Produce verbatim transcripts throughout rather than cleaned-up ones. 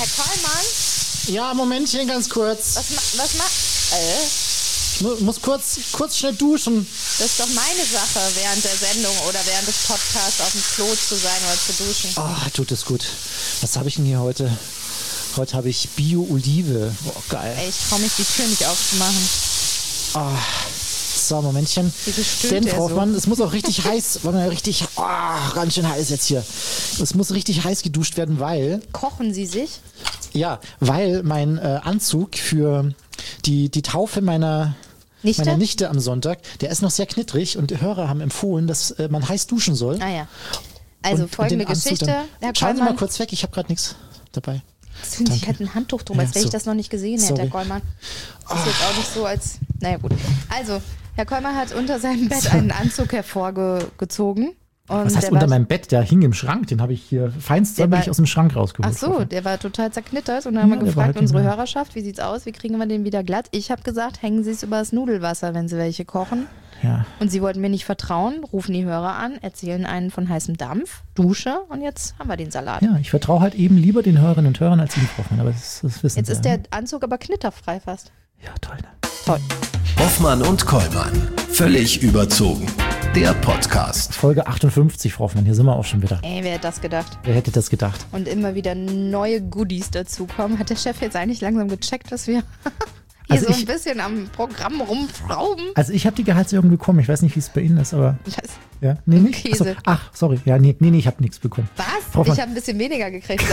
Herr Kollmann? Ja, Momentchen, ganz kurz. Was, ma was macht... Äh? Ich mu muss kurz, kurz schnell duschen. Das ist doch meine Sache, während der Sendung oder während des Podcasts auf dem Klo zu sein oder zu duschen. Oh, tut es gut. Was habe ich denn hier heute? Heute habe ich Bio-Olive. Boah, geil. Ey, ich traue mich, die Tür nicht aufzumachen. Oh. So, Momentchen. Denn, Frau Hoffmann, so? Es muss auch richtig heiß, weil richtig, oh, ganz schön heiß jetzt hier. Es muss richtig heiß geduscht werden, weil... Kochen Sie sich? Ja, weil mein äh, Anzug für die, die Taufe meiner... Nichte? Meine Nichte am Sonntag, der ist noch sehr knittrig und die Hörer haben empfohlen, dass äh, man heiß duschen soll. Ah ja. Also und, folgende und Geschichte. Dann, Herr schauen Sie Kollmann, mal kurz weg, ich habe gerade nichts dabei. das finde ich halt ein Handtuch drum, Ja, als wenn so. ich das noch nicht gesehen hätte, Sorry. Herr Kollmann. Das ist jetzt auch nicht so als... Naja gut. Also, Herr Kollmann hat unter seinem Bett einen Anzug hervorgezogen. Und Was heißt der unter war, meinem Bett? Der hing im Schrank, den habe ich hier feinst säuberlich aus dem Schrank rausgeholt. Ach so, der war total zerknittert und dann haben Ja, wir der war gefragt, halt unsere nicht mehr. Hörerschaft, wie sieht's aus, wie kriegen wir den wieder glatt? Ich habe gesagt, hängen Sie es übers Nudelwasser, wenn Sie welche kochen. Ja. Und Sie wollten mir nicht vertrauen, rufen die Hörer an, erzählen einen von heißem Dampf, Dusche und jetzt haben wir den Salat. ja, ich vertraue halt eben lieber den Hörerinnen und Hörern als Ihnen, Frau Hoffmann, aber das, das wissen Jetzt Sie. ist ja. der Anzug aber knitterfrei fast. Ja, toll. Ne? Toll. Hoffmann und Kollmann. Völlig überzogen. Der Podcast. Folge achtundfünfzig, Frau Hoffmann, hier sind wir auch schon wieder. Ey, wer hätte das gedacht? Wer hätte das gedacht? Und immer wieder neue Goodies dazukommen. Hat der Chef jetzt eigentlich langsam gecheckt, dass wir hier Also so ich- ein bisschen am Programm rumschrauben? Also ich habe die Gehaltserhöhung bekommen, ich weiß nicht, wie es bei Ihnen ist, aber... Das, Ja, nee, nicht? Käse. Achso, ach, sorry, ja, nee, nee, nee ich habe nichts bekommen. was? Frau Hoffmann- Ich habe ein bisschen weniger gekriegt.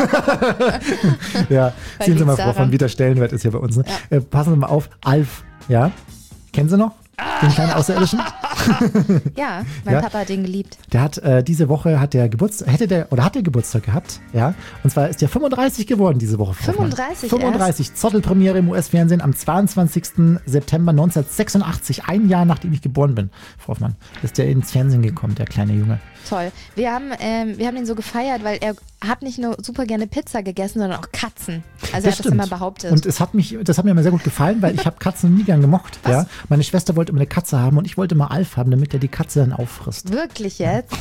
Ja, Weil sehen Sie mal, liegt's Frau Hoffmann, daran? wie der Stellenwert ist hier bei uns. Ne? Äh, passen Sie mal auf, Alf, ja, kennen Sie noch? Den kleinen Außerirdischen? Ja, mein Ja. Papa hat den geliebt. Der hat, äh, diese Woche hat der Geburtstag, hätte der, oder hat der Geburtstag gehabt, ja. Und zwar ist der fünfunddreißig geworden diese Woche. Frau Hoffmann. fünfunddreißig fünfunddreißig, Zottelpremiere im U S-Fernsehen am zweiundzwanzigsten September neunzehnhundertsechsundachtzig, ein Jahr nachdem ich geboren bin, Frau Hoffmann, ist der ins Fernsehen gekommen, der kleine Junge. Toll. Wir haben, ähm, wir haben ihn so gefeiert, weil er hat nicht nur super gerne Pizza gegessen, sondern auch Katzen. Also er hat das immer behauptet. Und es hat mich, das hat mir immer sehr gut gefallen, weil ich habe Katzen nie gern gemocht. Ja. Meine Schwester wollte immer eine Katze haben und ich wollte mal Alf haben, damit er die Katze dann auffrisst. Wirklich jetzt?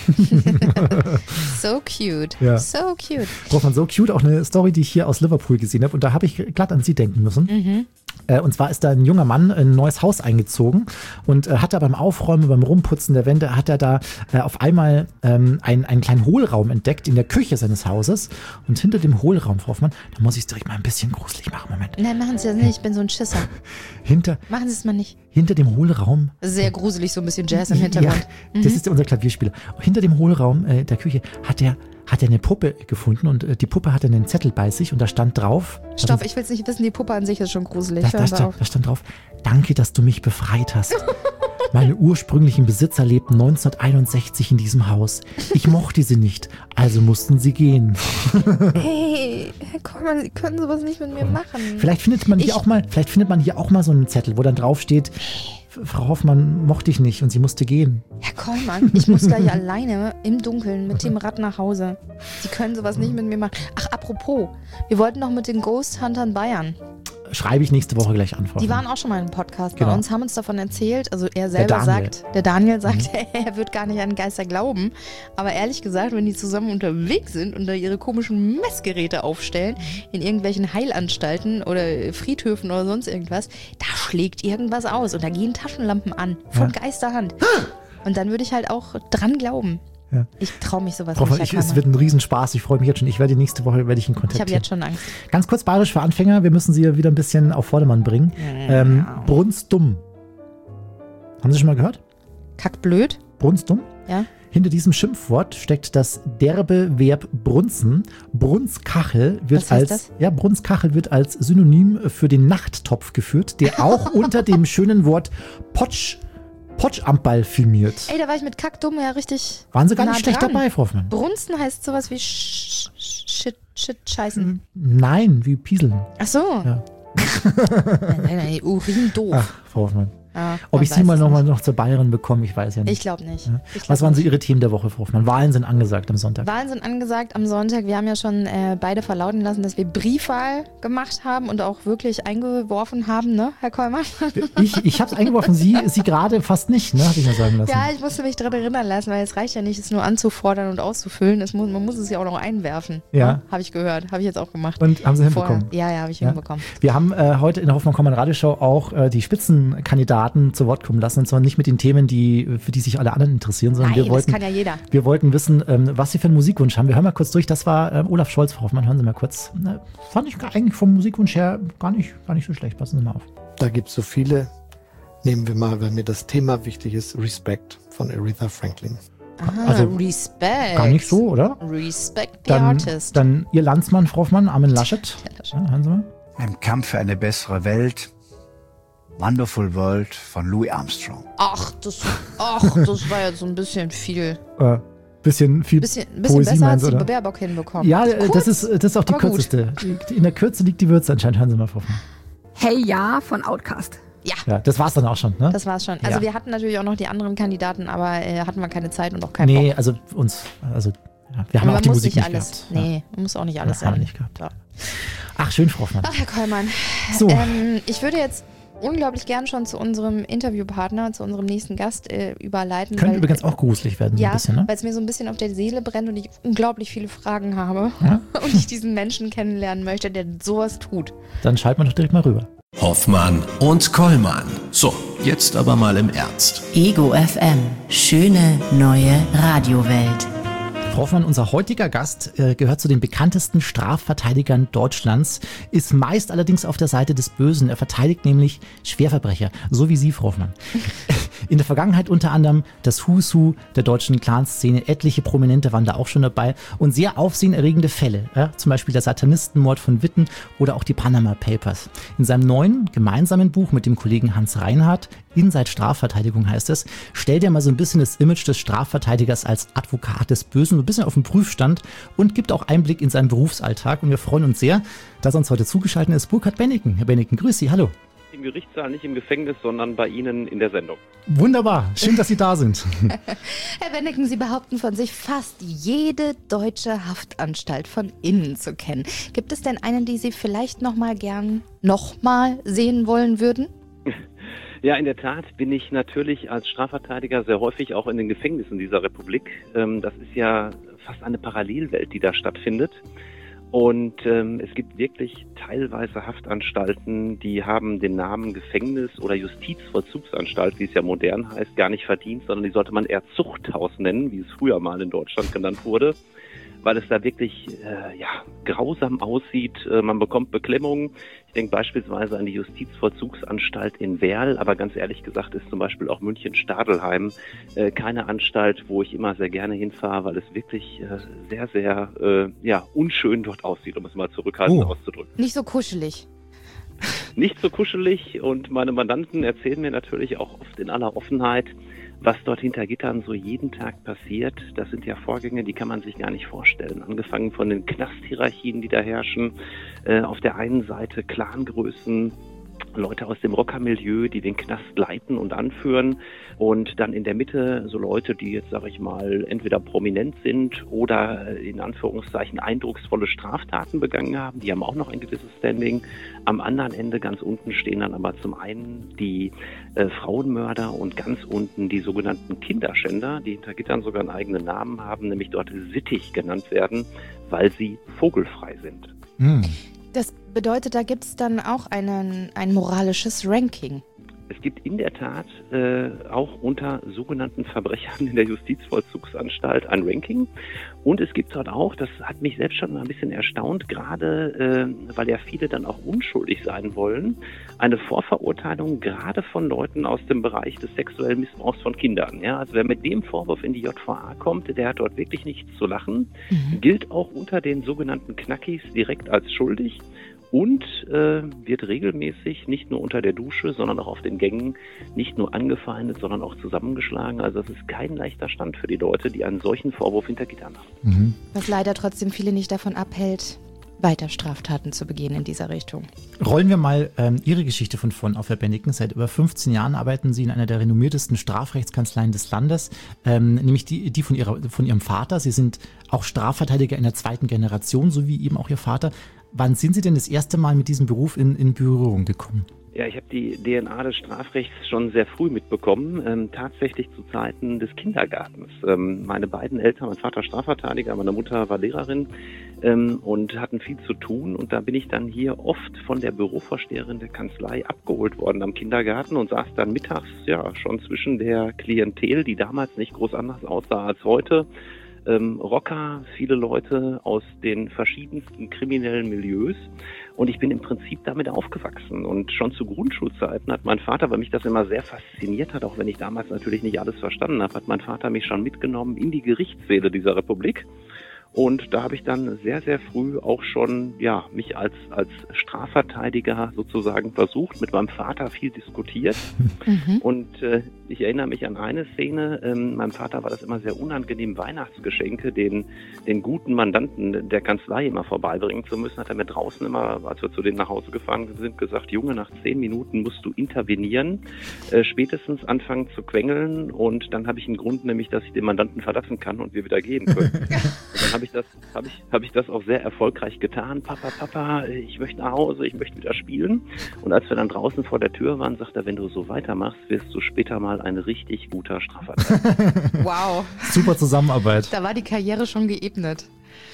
So cute. Ja. So cute. Frau Hoffmann, so cute, auch eine Story, die ich hier aus Liverpool gesehen habe und da habe ich glatt an Sie denken müssen. Mhm. Äh, Und zwar ist da ein junger Mann in ein neues Haus eingezogen und äh, hat da beim Aufräumen, beim Rumputzen der Wände, hat er da äh, auf einmal ähm, einen, einen kleinen Hohlraum entdeckt in der Küche seines Hauses. Und hinter dem Hohlraum, Frau Hoffmann, da muss ich es direkt mal ein bisschen gruselig machen. Moment. Nein, machen Sie das nicht. Ich bin so ein Schisser. Hinter, Machen Sie es mal nicht. hinter dem Hohlraum. Sehr gruselig, so ein bisschen Jazz im Hintergrund. Ja, das ist unser Klavierspieler. Hinter dem Hohlraum äh, der Küche hat er hat er eine Puppe gefunden und äh, die Puppe hatte einen Zettel bei sich und da stand drauf. Stopp, ich will es nicht wissen, die Puppe an sich ist schon gruselig. Da, Hören da, wir stand, auf. da stand drauf, danke, dass du mich befreit hast. Meine ursprünglichen Besitzer lebten neunzehnhunderteinundsechzig in diesem Haus. Ich mochte sie nicht, also mussten sie gehen. Hey, Herr Kollmann, Sie können sowas nicht mit mir machen. Vielleicht findet man hier Ich- auch mal, vielleicht findet man hier auch mal so einen Zettel, wo dann drauf steht, Frau Hoffmann mochte ich nicht und sie musste gehen. Herr Kollmann, ich muss gleich alleine im Dunkeln mit dem Rad nach Hause. Sie können sowas nicht mit mir machen. Ach, apropos, wir wollten noch mit den Ghost Huntern Bayern. Schreibe ich nächste Woche gleich an, Frau Die Hoffmann. waren auch schon mal im Podcast Genau. bei uns, haben uns davon erzählt. Also er selber Daniel. sagt, der Daniel sagt, er wird gar nicht an Geister glauben. Aber ehrlich gesagt, wenn die zusammen unterwegs sind und da ihre komischen Messgeräte aufstellen, in irgendwelchen Heilanstalten oder Friedhöfen oder sonst irgendwas, da schlägt irgendwas aus und da gehen Taschenlampen an, von Ja. Geisterhand. Und dann würde ich halt auch dran glauben. Ja. Ich traue mich sowas Frau Hoffmann, nicht, ich, Herr es Kollmann. wird ein Riesenspaß, ich freue mich jetzt schon. Ich werde nächste Woche werde ich ihn Ich habe kontaktieren. jetzt schon Angst. Ganz kurz bayerisch für Anfänger, wir müssen sie ja wieder ein bisschen auf Vordermann bringen. Ähm, Brunstdumm. Haben Sie schon mal gehört? Kackblöd, Brunstdumm? ja? Hinter diesem Schimpfwort steckt das derbe Verb brunzen. Brunskachel wird Was heißt als das? ja Brunskachel wird als Synonym für den Nachttopf geführt, der auch unter dem schönen Wort Potsch Potschamball filmiert. Ey, da war ich mit Kackdumm ja richtig Waren Sie gar nah nicht schlecht dran. dabei, Frau Hoffmann? Brunsten heißt sowas wie Sch Sch Shit, Shit, Scheißen. Nein, wie Pieseln. Ach so. Ja. Nein, nein, nein, Urin doof. Ach, Frau Hoffmann. Ja, Ob man ich sie weiß mal es noch, mal nicht. noch zur Bayerin bekomme, ich weiß ja nicht. Ich glaube nicht. Ja. Ich glaub Was waren so nicht. Ihre Themen der Woche, Frau Hoffmann? Wahlen sind angesagt am Sonntag. Wahlen sind angesagt am Sonntag. Wir haben ja schon äh, beide verlauten lassen, dass wir Briefwahl gemacht haben und auch wirklich eingeworfen haben, ne, Herr Kollmann? Ich, ich habe es eingeworfen, Sie, Sie gerade fast nicht, ne, habe ich mir sagen lassen. Ja, ich musste mich daran erinnern lassen, weil es reicht ja nicht, es nur anzufordern und auszufüllen. Es muss, man muss es ja auch noch einwerfen. Ja. Habe ich gehört, habe ich jetzt auch gemacht. Und haben Sie hinbekommen? Vorher. Ja, ja, habe ich Ja. hinbekommen. Wir haben äh, heute in der Hoffmann-Kommand-Radioshow auch äh, die Spitzenkandidaten zu Wort kommen lassen, und zwar nicht mit den Themen, die, für die sich alle anderen interessieren, sondern Nein, wir wollten, das kann ja jeder. wir wollten wissen, ähm, was sie für einen Musikwunsch haben. Wir hören mal kurz durch, das war ähm, Olaf Scholz, Frau Hoffmann, hören Sie mal kurz. Na, fand ich gar- eigentlich vom Musikwunsch her gar nicht, gar nicht so schlecht, passen Sie mal auf. Da gibt es so viele. Nehmen wir mal, weil mir das Thema wichtig ist, Respect von Aretha Franklin. Ah, Also, Respect. Gar nicht so, oder? Respect the Dann, artist. dann Ihr Landsmann, Frau Hoffmann, Armin Laschet. Ja, hören Sie mal. Im Kampf für eine bessere Welt. Wonderful World von Louis Armstrong. Ach, das, ach, das war jetzt so ein bisschen viel. Äh, bisschen viel Bisschen, bisschen Poesie besser meinen als Sie, die oder? Baerbock hinbekommen. Ja, äh, Kurz, das ist, das ist auch die aber gut. kürzeste. In der Kürze liegt die Würze anscheinend. Hören Sie mal, Frau Hoffmann. Hey Ja von Outcast. Ja, Ja, das war's dann auch schon, ne? das war's schon. Also Ja. wir hatten natürlich auch noch die anderen Kandidaten, aber äh, hatten wir keine Zeit und auch keinen Nee, Bock. also uns, also ja, wir haben Aber auch die man muss Musik nicht nicht alles. gehabt. Nee, man muss auch nicht alles Ja, haben wir sein. nicht gehabt. Ja. Ach, schön, Frau Hoffmann. Ach, Herr Kollmann. So. Ähm, ich würde jetzt unglaublich gern schon zu unserem Interviewpartner, zu unserem nächsten Gast äh, überleiten. Könnte weil, übrigens auch gruselig werden, so ja, ein bisschen, ne? weil es mir so ein bisschen auf der Seele brennt und ich unglaublich viele Fragen habe Ja. und ich diesen Menschen kennenlernen möchte, der sowas tut. Dann schalten wir doch direkt mal rüber. Hoffmann und Kollmann. So, jetzt aber mal im Ernst. Ego F M. Schöne neue Radiowelt. Frau Hoffmann, unser heutiger Gast äh, gehört zu den bekanntesten Strafverteidigern Deutschlands, ist meist allerdings auf der Seite des Bösen. Er verteidigt nämlich Schwerverbrecher, so wie Sie, Frau Hoffmann. In der Vergangenheit unter anderem das Who's Who der deutschen Clanszene. Etliche Prominente waren da auch schon dabei und sehr aufsehenerregende Fälle. Ja, zum Beispiel der Satanistenmord von Witten oder auch die Panama Papers. In seinem neuen gemeinsamen Buch mit dem Kollegen Hans Reinhardt, Inside Strafverteidigung heißt es, stellt er mal so ein bisschen das Image des Strafverteidigers als Advokat des Bösen ein bisschen auf den Prüfstand und gibt auch Einblick in seinen Berufsalltag. Und wir freuen uns sehr, dass uns heute zugeschaltet ist Burkhard Benneken. Herr Benneken, grüß Sie, hallo. Im Gerichtssaal, nicht im Gefängnis, sondern bei Ihnen in der Sendung. Wunderbar, schön, dass Sie da sind. Herr Benneken, Sie behaupten von sich, fast jede deutsche Haftanstalt von innen zu kennen. Gibt es denn einen, die Sie vielleicht noch mal gern noch mal sehen wollen würden? Ja, in der Tat bin ich natürlich als Strafverteidiger sehr häufig auch in den Gefängnissen dieser Republik. Ähm, das ist ja fast eine Parallelwelt, die da stattfindet. Und ähm, es gibt wirklich teilweise Haftanstalten, die haben den Namen Gefängnis oder Justizvollzugsanstalt, wie es ja modern heißt, gar nicht verdient, sondern die sollte man eher Zuchthaus nennen, wie es früher mal in Deutschland genannt wurde, weil es da wirklich äh, ja, grausam aussieht. Äh, man bekommt Beklemmungen. Ich denke beispielsweise an die Justizvollzugsanstalt in Werl, aber ganz ehrlich gesagt ist zum Beispiel auch München-Stadelheim äh, keine Anstalt, wo ich immer sehr gerne hinfahre, weil es wirklich äh, sehr, sehr äh, ja, unschön dort aussieht, um es mal zurückhaltend Oh. auszudrücken. Nicht so kuschelig. Nicht so kuschelig und meine Mandanten erzählen mir natürlich auch oft in aller Offenheit, was dort hinter Gittern so jeden Tag passiert. Das sind ja Vorgänge, die kann man sich gar nicht vorstellen. Angefangen von den Knasthierarchien, die da herrschen. Äh, auf der einen Seite Clangrößen, Leute aus dem Rockermilieu, die den Knast leiten und anführen. Und dann in der Mitte so Leute, die jetzt, sage ich mal, entweder prominent sind oder in Anführungszeichen eindrucksvolle Straftaten begangen haben. Die haben auch noch ein gewisses Standing. Am anderen Ende ganz unten stehen dann aber zum einen die äh, Frauenmörder und ganz unten die sogenannten Kinderschänder, die hinter Gittern sogar einen eigenen Namen haben, nämlich dort Sittich genannt werden, weil sie vogelfrei sind. Hm. Das bedeutet, da gibt es dann auch einen, ein moralisches Ranking. Es gibt in der Tat äh, auch unter sogenannten Verbrechern in der Justizvollzugsanstalt ein Ranking. Und es gibt dort auch, das hat mich selbst schon mal ein bisschen erstaunt, gerade äh, weil ja viele dann auch unschuldig sein wollen, eine Vorverurteilung gerade von Leuten aus dem Bereich des sexuellen Missbrauchs von Kindern. Ja, also wer mit dem Vorwurf in die J V A kommt, der hat dort wirklich nichts zu lachen, mhm. gilt auch unter den sogenannten Knackis direkt als schuldig. Und äh, wird regelmäßig nicht nur unter der Dusche, sondern auch auf den Gängen nicht nur angefeindet, sondern auch zusammengeschlagen. Also das ist kein leichter Stand für die Leute, die einen solchen Vorwurf hinter Gittern haben. Mhm. Was leider trotzdem viele nicht davon abhält, weiter Straftaten zu begehen in dieser Richtung. Rollen wir mal ähm, Ihre Geschichte von vorn auf, Herr Bennigsen. Seit über fünfzehn Jahren arbeiten Sie in einer der renommiertesten Strafrechtskanzleien des Landes, ähm, nämlich die, die von, ihrer, von Ihrem Vater. Sie sind auch Strafverteidiger in der zweiten Generation, so wie eben auch Ihr Vater. Wann sind Sie denn das erste Mal mit diesem Beruf in, in Berührung gekommen? Ja, ich habe die D N A des Strafrechts schon sehr früh mitbekommen, ähm, tatsächlich zu Zeiten des Kindergartens. Ähm, meine beiden Eltern, mein Vater Strafverteidiger, meine Mutter war Lehrerin ähm, und hatten viel zu tun. Und da bin ich dann hier oft von der Bürovorsteherin der Kanzlei abgeholt worden am Kindergarten und saß dann mittags ja schon zwischen der Klientel, die damals nicht groß anders aussah als heute. Ähm, Rocker, viele Leute aus den verschiedensten kriminellen Milieus. Und ich bin im Prinzip damit aufgewachsen. Und schon zu Grundschulzeiten hat mein Vater, weil mich das immer sehr fasziniert hat, auch wenn ich damals natürlich nicht alles verstanden habe, hat mein Vater mich schon mitgenommen in die Gerichtssäle dieser Republik. Und da habe ich dann sehr, sehr früh auch schon, ja, mich als, als Strafverteidiger sozusagen versucht, mit meinem Vater viel diskutiert. Mhm. Und äh, ich erinnere mich an eine Szene, ähm, meinem Vater war das immer sehr unangenehm, Weihnachtsgeschenke den, den guten Mandanten der Kanzlei immer vorbeibringen zu müssen. Hat er mir draußen immer, als wir zu denen nach Hause gefahren sind, gesagt, Junge, nach zehn Minuten musst du intervenieren, äh, spätestens anfangen zu quengeln und dann habe ich einen Grund, nämlich, dass ich den Mandanten verlassen kann und wir wieder gehen können. Und dann habe ich das, habe ich, habe ich das auch sehr erfolgreich getan. Papa, Papa, ich möchte nach Hause, ich möchte wieder spielen. Und als wir dann draußen vor der Tür waren, sagt er, wenn du so weitermachst, wirst du später mal ein richtig guter Strafverteidiger. Wow. Super Zusammenarbeit. Da war die Karriere schon geebnet.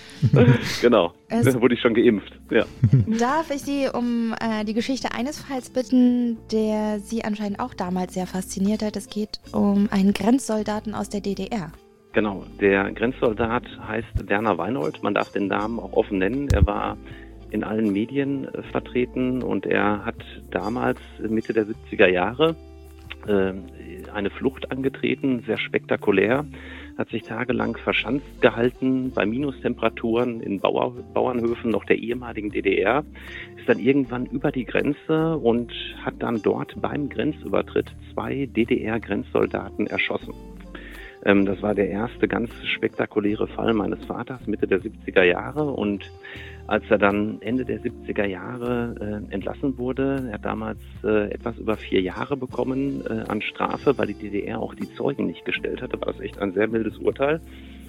Genau, da wurde ich schon geimpft. Ja. Darf ich Sie um äh, die Geschichte eines Falls bitten, der Sie anscheinend auch damals sehr fasziniert hat? Es geht um einen Grenzsoldaten aus der D D R. Genau, der Grenzsoldat heißt Werner Weinold. Man darf den Namen auch offen nennen. Er war in allen Medien äh, vertreten und er hat damals Mitte der siebziger Jahre äh, eine Flucht angetreten, sehr spektakulär, hat sich tagelang verschanzt gehalten bei Minustemperaturen in Bauer, Bauernhöfen noch der ehemaligen D D R, ist dann irgendwann über die Grenze und hat dann dort beim Grenzübertritt zwei D D R-Grenzsoldaten erschossen. Ähm, das war der erste ganz spektakuläre Fall meines Vaters Mitte der siebziger Jahre und als er dann Ende der siebziger Jahre äh, entlassen wurde, er hat damals äh, etwas über vier Jahre bekommen äh, an Strafe, weil die D D R auch die Zeugen nicht gestellt hatte, war das echt ein sehr mildes Urteil.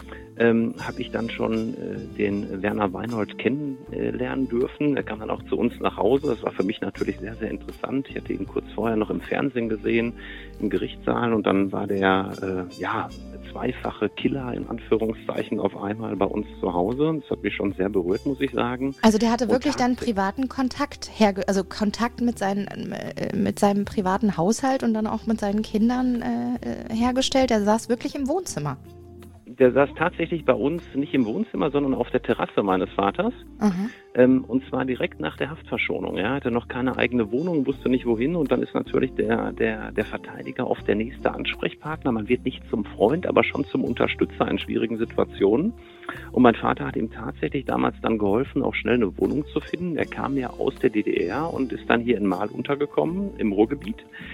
Ähm, habe ich dann schon äh, den Werner Weinold kennenlernen dürfen. Er kam dann auch zu uns nach Hause. Das war für mich natürlich sehr, sehr interessant. Ich hatte ihn kurz vorher noch im Fernsehen gesehen, im Gerichtssaal und dann war der äh, ja zweifache Killer in Anführungszeichen auf einmal bei uns zu Hause. Das hat mich schon sehr berührt, muss ich sagen. Also der hatte wirklich dann privaten Kontakt, herge- also Kontakt mit, seinen, äh, mit seinem privaten Haushalt und dann auch mit seinen Kindern äh, hergestellt. Er saß wirklich im Wohnzimmer. Der saß tatsächlich bei uns nicht im Wohnzimmer, sondern auf der Terrasse meines Vaters. Mhm. Ähm, und zwar direkt nach der Haftverschonung. Er hatte noch keine eigene Wohnung, wusste nicht wohin. Und dann ist natürlich der, der, der Verteidiger oft der nächste Ansprechpartner. Man wird nicht zum Freund, aber schon zum Unterstützer in schwierigen Situationen. Und mein Vater hat ihm tatsächlich damals dann geholfen, auch schnell eine Wohnung zu finden. Er kam ja aus der D D R und ist dann hier in Marl untergekommen, im Ruhrgebiet.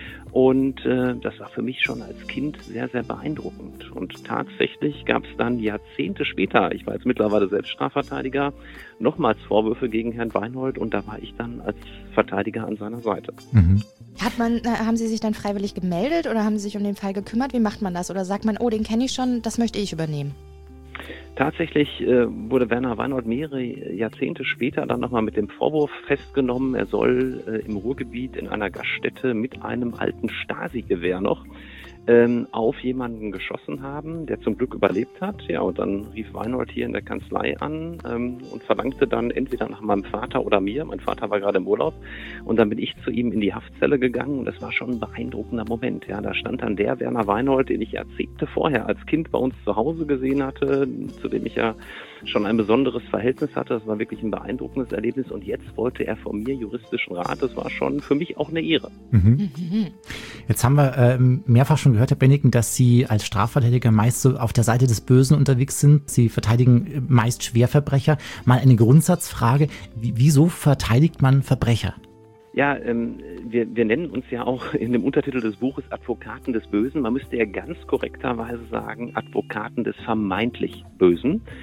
Und äh, das war für mich schon als Kind sehr, sehr beeindruckend. Und tatsächlich gab es dann Jahrzehnte später, ich war jetzt mittlerweile selbst Strafverteidiger, nochmals Vorwürfe gegen Herrn Weinold und da war ich dann als Verteidiger an seiner Seite. Mhm. Hat man, haben Sie sich dann freiwillig gemeldet oder haben Sie sich um den Fall gekümmert? Wie macht man das? Oder sagt man, oh, den kenne ich schon, das möchte ich übernehmen? Tatsächlich äh, wurde Werner Weinold mehrere Jahrzehnte später dann nochmal mit dem Vorwurf festgenommen, er soll äh, im Ruhrgebiet in einer Gaststätte mit einem alten Stasi-Gewehr noch ähm, auf jemanden geschossen haben, der zum Glück überlebt hat. Ja, und dann rief Weinold hier in der Kanzlei an ähm, und verlangte dann entweder nach meinem Vater oder mir. Mein Vater war gerade im Urlaub und dann bin ich zu ihm in die Haftzelle gegangen und das war schon ein beeindruckender Moment. Ja, da stand dann der Werner Weinold, den ich Jahrzehnte vorher als Kind bei uns zu Hause gesehen hatte, zu dem ich ja schon ein besonderes Verhältnis hatte. Das war wirklich ein beeindruckendes Erlebnis und jetzt wollte er von mir juristischen Rat. Das war schon für mich auch eine Ehre. Mhm. Jetzt haben wir ähm, mehrfach schon gehört, Herr Bennigsen, dass Sie als Strafverteidiger meist so auf der Seite des Bösen unterwegs sind. Sie verteidigen meist Schwerverbrecher. Mal eine Grundsatzfrage. Wie, wieso verteidigt man Verbrecher? Ja, ähm, wir, wir nennen uns ja auch in dem Untertitel des Buches Advokaten des Bösen. Man müsste ja ganz korrekterweise sagen, Advokaten des vermeintlich Bösen.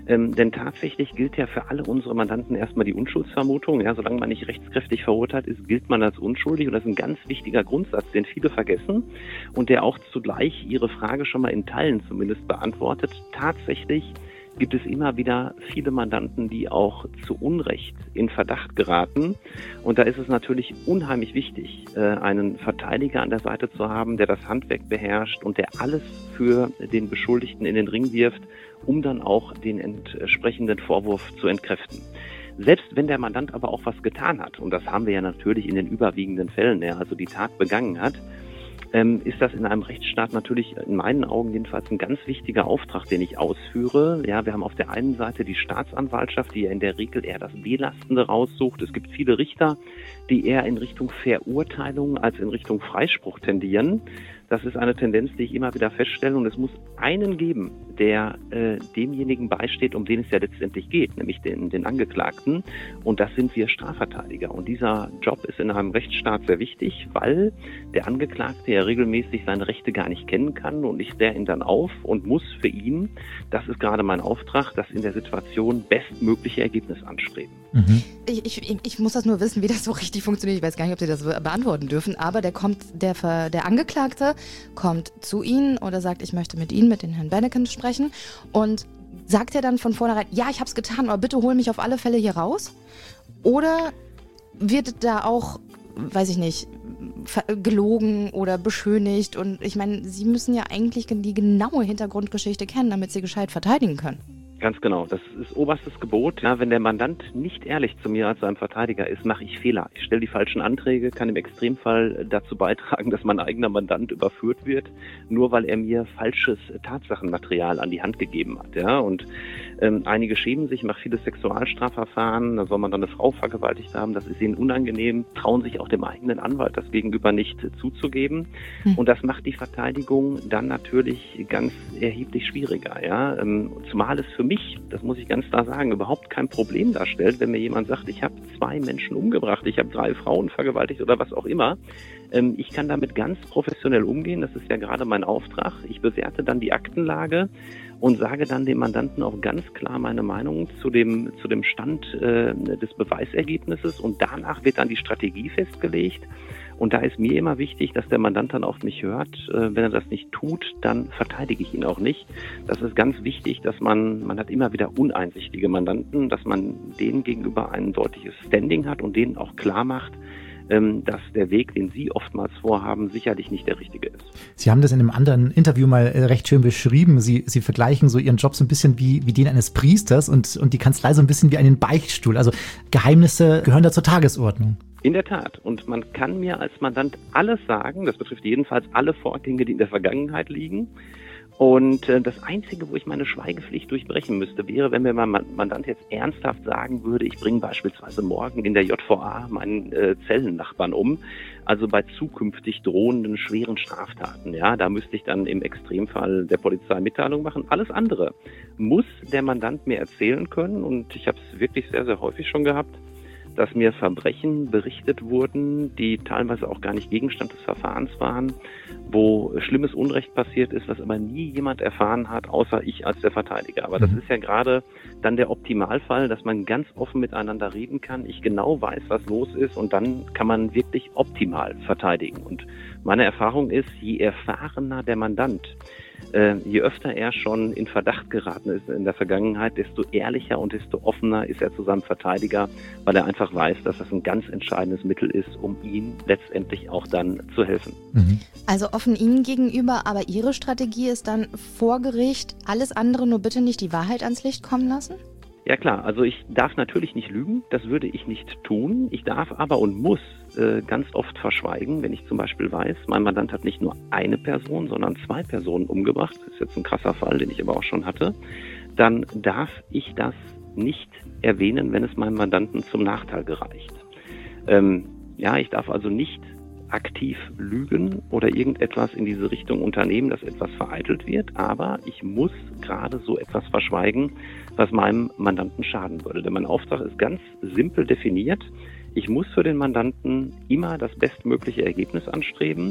Ähm, denn tatsächlich gilt ja für alle unsere Mandanten erstmal die Unschuldsvermutung. Ja, solange man nicht rechtskräftig verurteilt ist, gilt man als unschuldig. Und das ist ein ganz wichtiger Grundsatz, den viele vergessen und der auch zugleich Ihre Frage schon mal in Teilen zumindest beantwortet. Tatsächlich gibt es immer wieder viele Mandanten, die auch zu Unrecht in Verdacht geraten. Und da ist es natürlich unheimlich wichtig, einen Verteidiger an der Seite zu haben, der das Handwerk beherrscht und der alles für den Beschuldigten in den Ring wirft, um dann auch den entsprechenden Vorwurf zu entkräften. Selbst wenn der Mandant aber auch was getan hat, und das haben wir ja natürlich in den überwiegenden Fällen, der also die Tat begangen hat, ähm, ist das in einem Rechtsstaat natürlich in meinen Augen jedenfalls ein ganz wichtiger Auftrag, den ich ausführe. Ja, wir haben auf der einen Seite die Staatsanwaltschaft, die ja in der Regel eher das Belastende raussucht. Es gibt viele Richter, die eher in Richtung Verurteilung als in Richtung Freispruch tendieren. Das ist eine Tendenz, die ich immer wieder feststelle, und es muss einen geben, der äh, demjenigen beisteht, um den es ja letztendlich geht, nämlich den, den Angeklagten, und das sind wir Strafverteidiger. Und dieser Job ist in einem Rechtsstaat sehr wichtig, weil der Angeklagte ja regelmäßig seine Rechte gar nicht kennen kann, und ich kläre ihn dann auf und muss für ihn, das ist gerade mein Auftrag, das in der Situation bestmögliche Ergebnis anstreben. Mhm. Ich, ich, ich muss das nur wissen, wie das so richtig funktioniert. Ich weiß gar nicht, ob Sie das beantworten dürfen, aber der kommt, der, der Angeklagte kommt zu Ihnen oder sagt, ich möchte mit Ihnen, mit den Herrn Benneken sprechen, und sagt er dann von vornherein, ja, ich habe es getan, aber bitte hol mich auf alle Fälle hier raus? Oder wird da auch, weiß ich nicht, gelogen oder beschönigt? Und ich meine, Sie müssen ja eigentlich die genaue Hintergrundgeschichte kennen, damit Sie gescheit verteidigen können. Ganz genau, das ist oberstes Gebot. Ja, wenn der Mandant nicht ehrlich zu mir als seinem Verteidiger ist, mache ich Fehler. Ich stelle die falschen Anträge, kann im Extremfall dazu beitragen, dass mein eigener Mandant überführt wird, nur weil er mir falsches Tatsachenmaterial an die Hand gegeben hat. Ja, und ähm, einige schämen sich, machen viele Sexualstrafverfahren, da soll man dann eine Frau vergewaltigt haben, das ist ihnen unangenehm, trauen sich auch dem eigenen Anwalt das gegenüber nicht zuzugeben. Hm. Und das macht die Verteidigung dann natürlich ganz erheblich schwieriger. Ja, ähm, zumal es für mich, das muss ich ganz klar sagen, überhaupt kein Problem darstellt, wenn mir jemand sagt, ich habe zwei Menschen umgebracht, ich habe drei Frauen vergewaltigt oder was auch immer. Ähm, ich kann damit ganz professionell umgehen, das ist ja gerade mein Auftrag. Ich bewerte dann die Aktenlage und sage dann dem Mandanten auch ganz klar meine Meinung zu dem, zu dem Stand äh, des Beweisergebnisses, und danach wird dann die Strategie festgelegt. Und da ist mir immer wichtig, dass der Mandant dann auf mich hört. Wenn er das nicht tut, dann verteidige ich ihn auch nicht. Das ist ganz wichtig, dass man, man hat immer wieder uneinsichtige Mandanten, dass man denen gegenüber ein deutliches Standing hat und denen auch klar macht, dass der Weg, den Sie oftmals vorhaben, sicherlich nicht der richtige ist. Sie haben das in einem anderen Interview mal recht schön beschrieben. Sie, Sie vergleichen so Ihren Job so ein bisschen wie, wie den eines Priesters und, und die Kanzlei so ein bisschen wie einen Beichtstuhl. Also Geheimnisse gehören da zur Tagesordnung. In der Tat. Und man kann mir als Mandant alles sagen. Das betrifft jedenfalls alle Vorgänge, die in der Vergangenheit liegen. Und äh, das Einzige, wo ich meine Schweigepflicht durchbrechen müsste, wäre, wenn mir mein Mandant jetzt ernsthaft sagen würde, ich bringe beispielsweise morgen in der J V A meinen äh, Zellennachbarn um. Also bei zukünftig drohenden schweren Straftaten. Ja, da müsste ich dann im Extremfall der Polizei Mitteilung machen. Alles andere muss der Mandant mir erzählen können. Und ich habe es wirklich sehr, sehr häufig schon gehabt, dass mir Verbrechen berichtet wurden, die teilweise auch gar nicht Gegenstand des Verfahrens waren, wo schlimmes Unrecht passiert ist, was aber nie jemand erfahren hat, außer ich als der Verteidiger. Aber das ist ja gerade dann der Optimalfall, dass man ganz offen miteinander reden kann, ich genau weiß, was los ist, und dann kann man wirklich optimal verteidigen. Und meine Erfahrung ist, je erfahrener der Mandant, Äh, je öfter er schon in Verdacht geraten ist in der Vergangenheit, desto ehrlicher und desto offener ist er zu seinem Verteidiger, weil er einfach weiß, dass das ein ganz entscheidendes Mittel ist, um ihm letztendlich auch dann zu helfen. Mhm. Also offen Ihnen gegenüber, aber Ihre Strategie ist dann vor Gericht alles andere nur bitte nicht die Wahrheit ans Licht kommen lassen? Ja klar, also ich darf natürlich nicht lügen, das würde ich nicht tun. Ich darf aber und muss äh, ganz oft verschweigen, wenn ich zum Beispiel weiß, mein Mandant hat nicht nur eine Person, sondern zwei Personen umgebracht. Das ist jetzt ein krasser Fall, den ich aber auch schon hatte. Dann darf ich das nicht erwähnen, wenn es meinem Mandanten zum Nachteil gereicht. Ähm, ja, ich darf also nicht aktiv lügen oder irgendetwas in diese Richtung unternehmen, dass etwas vereitelt wird, aber ich muss gerade so etwas verschweigen, was meinem Mandanten schaden würde. Denn mein Auftrag ist ganz simpel definiert. Ich muss für den Mandanten immer das bestmögliche Ergebnis anstreben,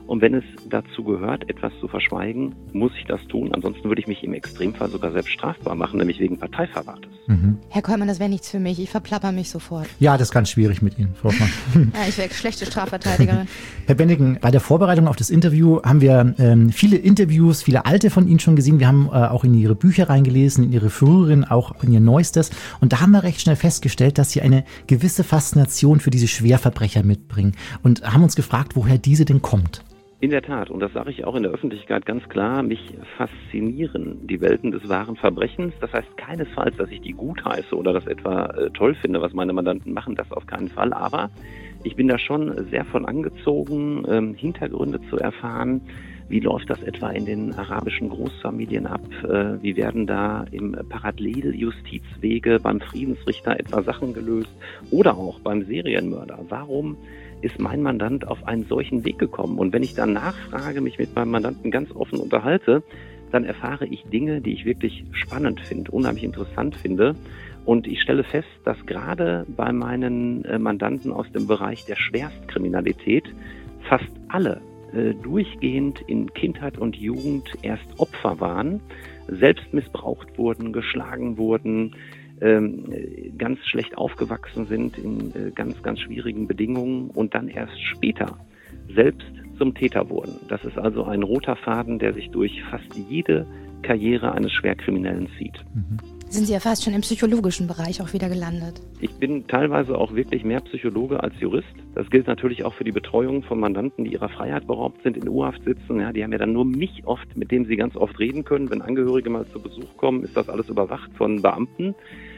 Und wenn es dazu gehört, etwas zu verschweigen, muss ich das tun. Ansonsten würde ich mich im Extremfall sogar selbst strafbar machen, nämlich wegen Parteiverrates. Mhm. Herr Kollmann, das wäre nichts für mich. Ich verplapper mich sofort. Ja, das ist ganz schwierig mit Ihnen, Frau Hoffmann. Ja, ich wäre schlechte Strafverteidigerin. Herr Benneken, bei der Vorbereitung auf das Interview haben wir ähm, viele Interviews, viele alte von Ihnen schon gesehen. Wir haben äh, auch in Ihre Bücher reingelesen, in Ihre früheren, auch in Ihr neuestes. Und da haben wir recht schnell festgestellt, dass Sie eine gewisse Faszination für diese Schwerverbrecher mitbringen. Und haben uns gefragt, woher diese denn kommt. In der Tat, und das sage ich auch in der Öffentlichkeit ganz klar, mich faszinieren die Welten des wahren Verbrechens. Das heißt keinesfalls, dass ich die gut heiße oder das etwa äh, toll finde, was meine Mandanten machen, das auf keinen Fall. Aber ich bin da schon sehr von angezogen, ähm, Hintergründe zu erfahren. Wie läuft das etwa in den arabischen Großfamilien ab? Äh, wie werden da im Paralleljustizwege beim Friedensrichter etwa Sachen gelöst? Oder auch beim Serienmörder? Warum ist mein Mandant auf einen solchen Weg gekommen? Und wenn ich dann nachfrage, mich mit meinem Mandanten ganz offen unterhalte, dann erfahre ich Dinge, die ich wirklich spannend finde, unheimlich interessant finde. Und ich stelle fest, dass gerade bei meinen äh, Mandanten aus dem Bereich der Schwerstkriminalität fast alle äh, durchgehend in Kindheit und Jugend erst Opfer waren, selbst missbraucht wurden, geschlagen wurden, ähm, ganz schlecht aufgewachsen sind in äh, ganz, ganz schwierigen Bedingungen und dann erst später selbst zum Täter wurden. Das ist also ein roter Faden, der sich durch fast jede Karriere eines Schwerkriminellen zieht. Mhm. Sind Sie ja fast schon im psychologischen Bereich auch wieder gelandet. Ich bin teilweise auch wirklich mehr Psychologe als Jurist. Das gilt natürlich auch für die Betreuung von Mandanten, die ihrer Freiheit beraubt sind, in U-Haft sitzen. Ja, die haben ja dann nur mich oft, mit dem sie ganz oft reden können. Wenn Angehörige mal zu Besuch kommen, ist das alles überwacht von Beamten.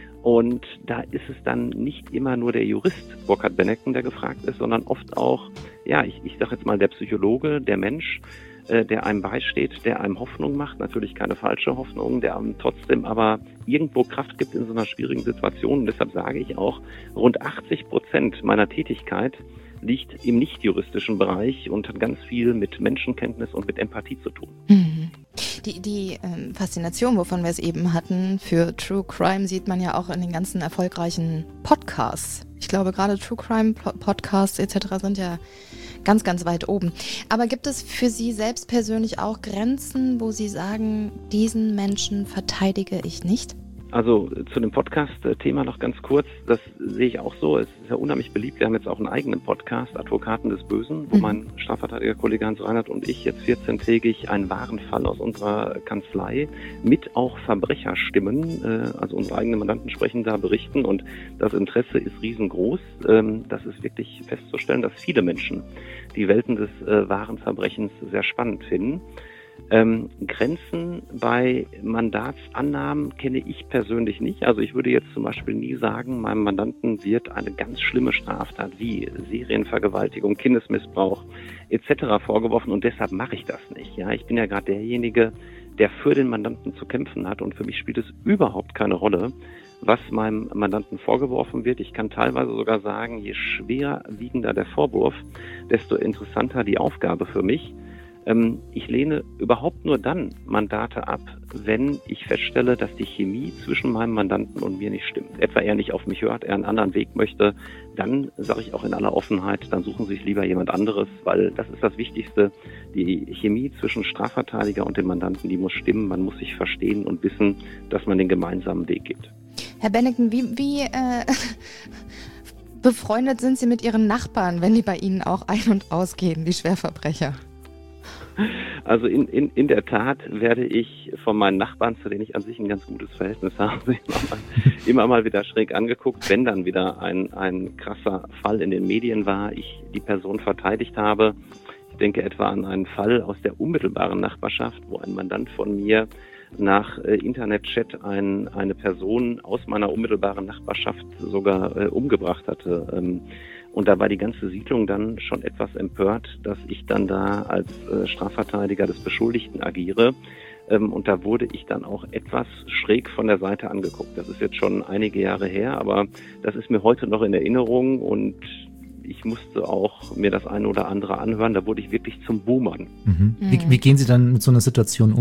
Und da ist es dann nicht immer nur der Jurist Burkhard Benneken, der gefragt ist, sondern oft auch, ja, ich, ich sage jetzt mal der Psychologe, der Mensch, äh, der einem beisteht, der einem Hoffnung macht, natürlich keine falsche Hoffnung, der einem trotzdem aber irgendwo Kraft gibt in so einer schwierigen Situation. Und deshalb sage ich auch, rund achtzig Prozent meiner Tätigkeit liegt im nicht-juristischen Bereich und hat ganz viel mit Menschenkenntnis und mit Empathie zu tun. Mhm. Die, die ähm, Faszination, wovon wir es eben hatten, für True Crime sieht man ja auch in den ganzen erfolgreichen Podcasts. Ich glaube, gerade True Crime Podcasts et cetera sind ja ganz, ganz weit oben. Aber gibt es für Sie selbst persönlich auch Grenzen, wo Sie sagen, diesen Menschen verteidige ich nicht? Also zu dem Podcast-Thema noch ganz kurz, das sehe ich auch so, es ist ja unheimlich beliebt, wir haben jetzt auch einen eigenen Podcast, Advokaten des Bösen, wo mhm. mein Strafverteidigerkollege Hans Reinhardt und ich jetzt vierzehntägig einen wahren Fall aus unserer Kanzlei mit auch Verbrecherstimmen, äh, also unsere eigenen Mandanten sprechen da, berichten und das Interesse ist riesengroß. Ähm, das ist wirklich festzustellen, dass viele Menschen die Welten des äh, wahren Verbrechens sehr spannend finden. Ähm, Grenzen bei Mandatsannahmen kenne ich persönlich nicht. Also ich würde jetzt zum Beispiel nie sagen, meinem Mandanten wird eine ganz schlimme Straftat wie Serienvergewaltigung, Kindesmissbrauch et cetera vorgeworfen und deshalb mache ich das nicht. Ja, ich bin ja gerade derjenige, der für den Mandanten zu kämpfen hat und für mich spielt es überhaupt keine Rolle, was meinem Mandanten vorgeworfen wird. Ich kann teilweise sogar sagen, je schwerwiegender der Vorwurf, desto interessanter die Aufgabe für mich. Ich lehne überhaupt nur dann Mandate ab, wenn ich feststelle, dass die Chemie zwischen meinem Mandanten und mir nicht stimmt. Etwa er nicht auf mich hört, er einen anderen Weg möchte, dann sage ich auch in aller Offenheit, dann suchen Sie sich lieber jemand anderes, weil das ist das Wichtigste. Die Chemie zwischen Strafverteidiger und dem Mandanten, die muss stimmen. Man muss sich verstehen und wissen, dass man den gemeinsamen Weg geht. Herr Benneken, wie, wie äh, befreundet sind Sie mit Ihren Nachbarn, wenn die bei Ihnen auch ein- und ausgehen, die Schwerverbrecher? Also in, in, in der Tat werde ich von meinen Nachbarn, zu denen ich an sich ein ganz gutes Verhältnis habe, immer mal, immer mal wieder schräg angeguckt, wenn dann wieder ein, ein krasser Fall in den Medien war, ich die Person verteidigt habe. Ich denke etwa an einen Fall aus der unmittelbaren Nachbarschaft, wo ein Mandant von mir nach äh, Internetchat ein, eine Person aus meiner unmittelbaren Nachbarschaft sogar äh, umgebracht hatte. Ähm, Und da war die ganze Siedlung dann schon etwas empört, dass ich dann da als äh, Strafverteidiger des Beschuldigten agiere. Ähm, und da wurde ich dann auch etwas schräg von der Seite angeguckt. Das ist jetzt schon einige Jahre her, aber das ist mir heute noch in Erinnerung und ich musste auch mir das eine oder andere anhören. Da wurde ich wirklich zum Buhmann. Mhm. Wie, wie gehen Sie dann mit so einer Situation um?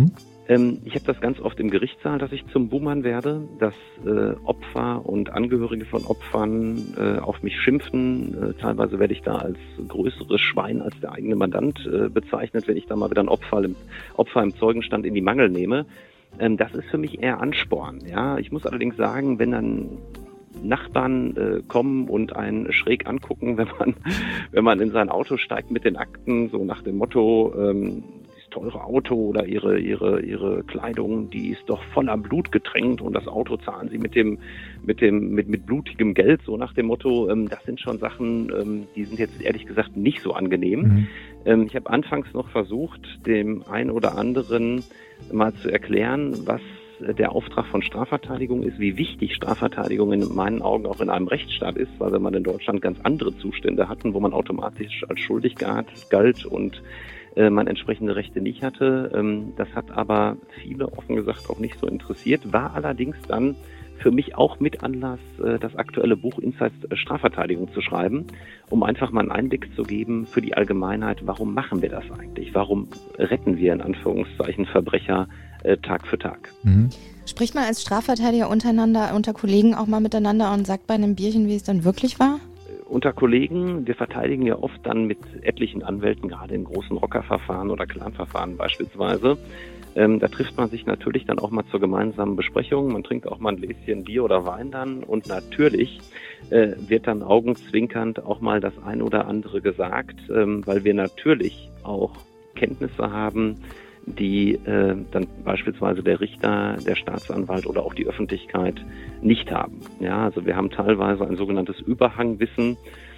Ähm, ich habe das ganz oft im Gerichtssaal, dass ich zum Buhmann werde, dass äh, Opfer und Angehörige von Opfern äh, auf mich schimpfen. Äh, teilweise werde ich da als größeres Schwein als der eigene Mandant äh, bezeichnet, wenn ich da mal wieder ein Opfer im, Opfer im Zeugenstand in die Mangel nehme. Ähm, das ist für mich eher Ansporn. Ja, ich muss allerdings sagen, wenn dann Nachbarn äh, kommen und einen schräg angucken, wenn man wenn man in sein Auto steigt mit den Akten, so nach dem Motto, ähm, dieses teure Auto oder ihre ihre ihre Kleidung, die ist doch voller Blut getränkt und das Auto zahlen sie mit dem mit dem mit mit blutigem Geld, so nach dem Motto. Ähm, das sind schon Sachen, ähm, die sind jetzt ehrlich gesagt nicht so angenehm. Mhm. Ähm, ich habe anfangs noch versucht, dem einen oder anderen mal zu erklären, was der Auftrag von Strafverteidigung ist, wie wichtig Strafverteidigung in meinen Augen auch in einem Rechtsstaat ist, weil wenn man in Deutschland ganz andere Zustände hatten, wo man automatisch als schuldig galt und äh, man entsprechende Rechte nicht hatte. Ähm, das hat aber viele offen gesagt auch nicht so interessiert, war allerdings dann für mich auch mit Anlass, äh, das aktuelle Buch Insights Strafverteidigung zu schreiben, um einfach mal einen Einblick zu geben für die Allgemeinheit, warum machen wir das eigentlich? Warum retten wir in Anführungszeichen Verbrecher äh, Tag für Tag? Mhm. Spricht man als Strafverteidiger untereinander, unter Kollegen auch mal miteinander und sagt bei einem Bierchen, wie es dann wirklich war? Unter Kollegen, wir verteidigen ja oft dann mit etlichen Anwälten, gerade in großen Rockerverfahren oder Clanverfahren beispielsweise. Ähm, da trifft man sich natürlich dann auch mal zur gemeinsamen Besprechung. Man trinkt auch mal ein Gläschen Bier oder Wein dann und natürlich äh, wird dann augenzwinkernd auch mal das ein oder andere gesagt, ähm, weil wir natürlich auch Kenntnisse haben, die äh, dann beispielsweise der Richter, der Staatsanwalt oder auch die Öffentlichkeit nicht haben. Ja, also wir haben teilweise ein sogenanntes Überhangwissen,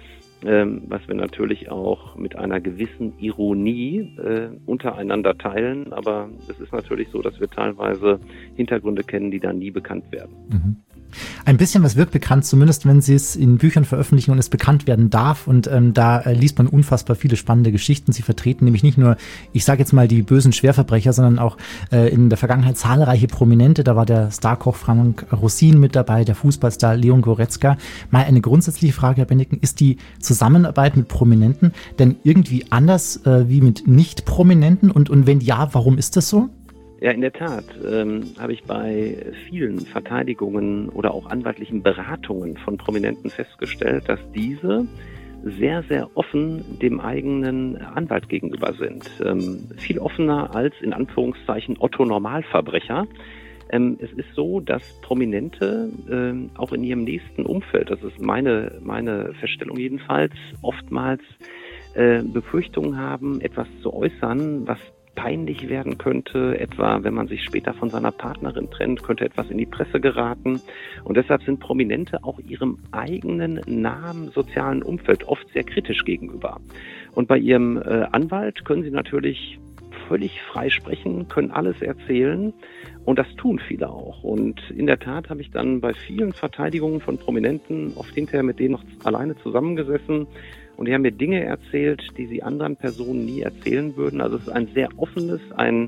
ähm, was wir natürlich auch mit einer gewissen Ironie äh, untereinander teilen. Aber es ist natürlich so, dass wir teilweise Hintergründe kennen, die dann nie bekannt werden. Mhm. Ein bisschen was wird bekannt, zumindest wenn Sie es in Büchern veröffentlichen und es bekannt werden darf. Und ähm, da äh, liest man unfassbar viele spannende Geschichten. Sie vertreten nämlich nicht nur, ich sage jetzt mal, die bösen Schwerverbrecher, sondern auch äh, in der Vergangenheit zahlreiche Prominente. Da war der Starkoch Frank Rosin mit dabei, der Fußballstar Leon Goretzka. Mal eine grundsätzliche Frage, Herr Benneken, ist die Zusammenarbeit mit Prominenten denn irgendwie anders äh, wie mit Nicht-Prominenten? Und, und wenn ja, warum ist das so? Ja, in der Tat ähm, habe ich bei vielen Verteidigungen oder auch anwaltlichen Beratungen von Prominenten festgestellt, dass diese sehr, sehr offen dem eigenen Anwalt gegenüber sind. Ähm, viel offener als in Anführungszeichen Otto-Normalverbrecher. Ähm, es ist so, dass Prominente ähm, auch in ihrem nächsten Umfeld, das ist meine, meine Feststellung jedenfalls, oftmals äh, Befürchtungen haben, etwas zu äußern, was peinlich werden könnte, etwa wenn man sich später von seiner Partnerin trennt, könnte etwas in die Presse geraten. Und deshalb sind Prominente auch ihrem eigenen nahen sozialen Umfeld oft sehr kritisch gegenüber. Und bei ihrem äh, Anwalt können sie natürlich völlig frei sprechen, können alles erzählen und das tun viele auch. Und in der Tat habe ich dann bei vielen Verteidigungen von Prominenten oft hinterher mit denen noch alleine zusammengesessen und die haben mir Dinge erzählt, die sie anderen Personen nie erzählen würden. Also es ist ein sehr offenes, ein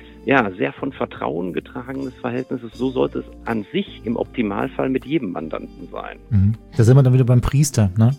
ja sehr von Vertrauen getragenes Verhältnis. So sollte es an sich im Optimalfall mit jedem Mandanten sein. Mhm. Da sind wir dann wieder beim Priester, ne?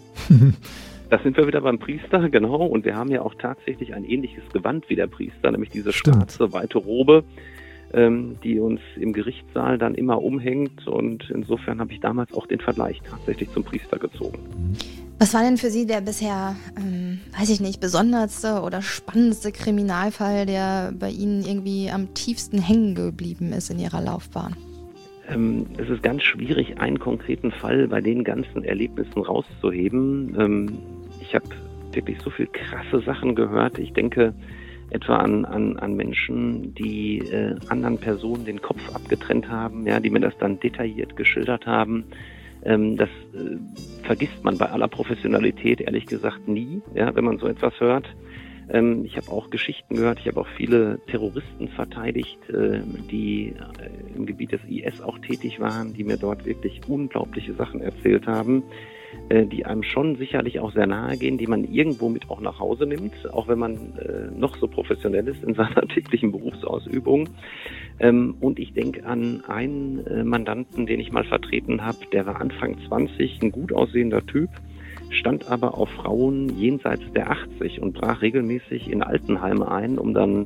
Das sind wir wieder beim Priester, genau. Und wir haben ja auch tatsächlich ein ähnliches Gewand wie der Priester, nämlich diese Stimmt. schwarze, weite Robe, ähm, die uns im Gerichtssaal dann immer umhängt. Und insofern habe ich damals auch den Vergleich tatsächlich zum Priester gezogen. Was war denn für Sie der bisher, ähm, weiß ich nicht, besonderste oder spannendste Kriminalfall, der bei Ihnen irgendwie am tiefsten hängen geblieben ist in Ihrer Laufbahn? Ähm, es ist ganz schwierig, einen konkreten Fall bei den ganzen Erlebnissen rauszuheben. Ähm, ich habe wirklich so viel krasse Sachen gehört. Ich denke etwa an, an, an Menschen, die äh, anderen Personen den Kopf abgetrennt haben, ja, die mir das dann detailliert geschildert haben. Ähm, das äh, vergisst man bei aller Professionalität ehrlich gesagt nie, ja, wenn man so etwas hört. Ähm, ich habe auch Geschichten gehört, ich habe auch viele Terroristen verteidigt, äh, die äh, im Gebiet des I S auch tätig waren, die mir dort wirklich unglaubliche Sachen erzählt haben, äh, die einem schon sicherlich auch sehr nahe gehen, die man irgendwo mit auch nach Hause nimmt, auch wenn man äh, noch so professionell ist in seiner täglichen Berufsausübung. Ähm, und ich denke an einen äh, Mandanten, den ich mal vertreten habe, der war Anfang zwanzig, ein gut aussehender Typ, stand aber auf Frauen jenseits der achtzig und brach regelmäßig in Altenheime ein, um dann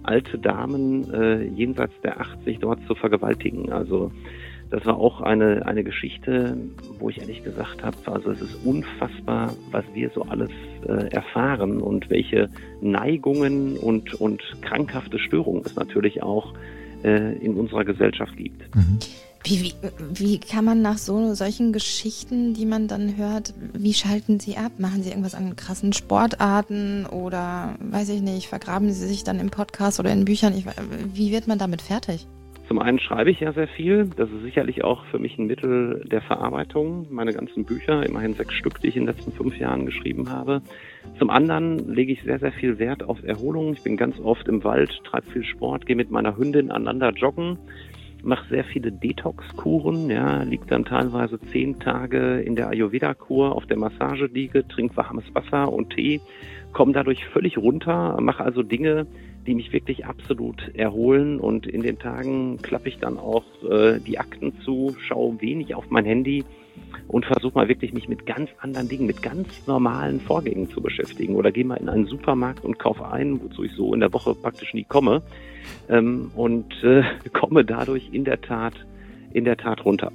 alte Damen äh, jenseits der achtzig dort zu vergewaltigen. Also das war auch eine, eine Geschichte, wo ich ehrlich gesagt habe, also es ist unfassbar, was wir so alles äh, erfahren und welche Neigungen und, und krankhafte Störungen es natürlich auch äh, in unserer Gesellschaft gibt. Mhm. Wie, wie, wie kann man nach so solchen Geschichten, die man dann hört, wie schalten Sie ab? Machen Sie irgendwas an krassen Sportarten oder, weiß ich nicht, vergraben Sie sich dann im Podcast oder in Büchern? Ich, wie wird man damit fertig? Zum einen schreibe ich ja sehr viel. Das ist sicherlich auch für mich ein Mittel der Verarbeitung. Meine ganzen Bücher, immerhin sechs Stück, die ich in den letzten fünf Jahren geschrieben habe. Zum anderen lege ich sehr, sehr viel Wert auf Erholung. Ich bin ganz oft im Wald, treibe viel Sport, gehe mit meiner Hündin aneinander joggen. Mache sehr viele Detox-Kuren, ja, liege dann teilweise zehn Tage in der Ayurveda-Kur auf der Massageliege, trinke warmes Wasser und Tee, komme dadurch völlig runter, mache also Dinge, die mich wirklich absolut erholen und in den Tagen klappe ich dann auch äh, die Akten zu, schaue wenig auf mein Handy und versuche mal wirklich mich mit ganz anderen Dingen, mit ganz normalen Vorgängen zu beschäftigen oder gehe mal in einen Supermarkt und kaufe ein, wozu ich so in der Woche praktisch nie komme ähm, und äh, komme dadurch in der Tat, in der Tat runter.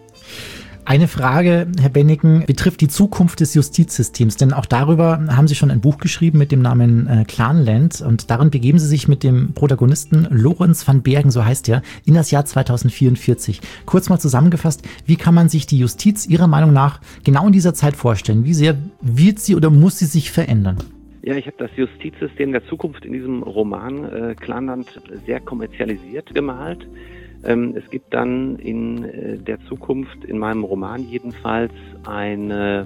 Eine Frage, Herr Benneken, betrifft die Zukunft des Justizsystems, denn auch darüber haben Sie schon ein Buch geschrieben mit dem Namen äh, Clanland und darin begeben Sie sich mit dem Protagonisten Lorenz van Bergen, so heißt er, in das Jahr zweitausendvierundvierzig. Kurz mal zusammengefasst, wie kann man sich die Justiz Ihrer Meinung nach genau in dieser Zeit vorstellen? Wie sehr wird sie oder muss sie sich verändern? Ja, ich habe das Justizsystem der Zukunft in diesem Roman äh, Clanland sehr kommerzialisiert gemalt. Es gibt dann in der Zukunft, in meinem Roman jedenfalls, eine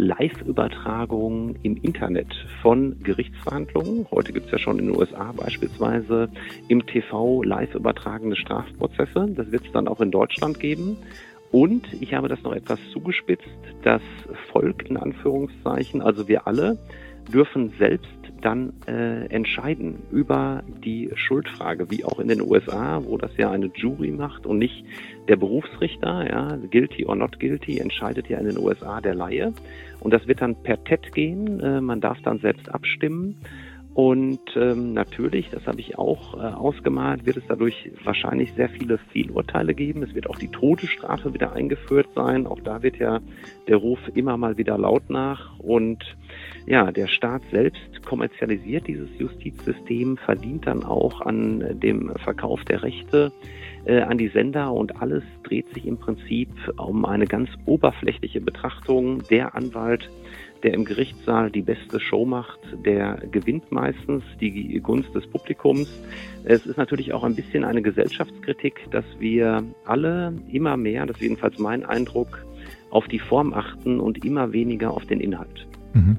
Live-Übertragung im Internet von Gerichtsverhandlungen. Heute gibt es ja schon in den U S A beispielsweise im T V live übertragene Strafprozesse. Das wird es dann auch in Deutschland geben. Und ich habe das noch etwas zugespitzt. Das Volk in Anführungszeichen, also wir alle, dürfen selbst dann äh, entscheiden über die Schuldfrage, wie auch in den U S A, wo das ja eine Jury macht und nicht der Berufsrichter, ja, guilty or not guilty, entscheidet ja in den U S A der Laie. Und das wird dann per T E T gehen, äh, man darf dann selbst abstimmen. Und ähm, natürlich, das habe ich auch äh, ausgemalt, wird es dadurch wahrscheinlich sehr viele Fehlurteile geben. Es wird auch die Todesstrafe wieder eingeführt sein. Auch da wird ja der Ruf immer mal wieder laut nach. Und ja, der Staat selbst kommerzialisiert dieses Justizsystem, verdient dann auch an dem Verkauf der Rechte äh, an die Sender. Und alles dreht sich im Prinzip um eine ganz oberflächliche Betrachtung. Der Anwalt, der im Gerichtssaal die beste Show macht, der gewinnt meistens die Gunst des Publikums. Es ist natürlich auch ein bisschen eine Gesellschaftskritik, dass wir alle immer mehr, das ist jedenfalls mein Eindruck, auf die Form achten und immer weniger auf den Inhalt. Mhm.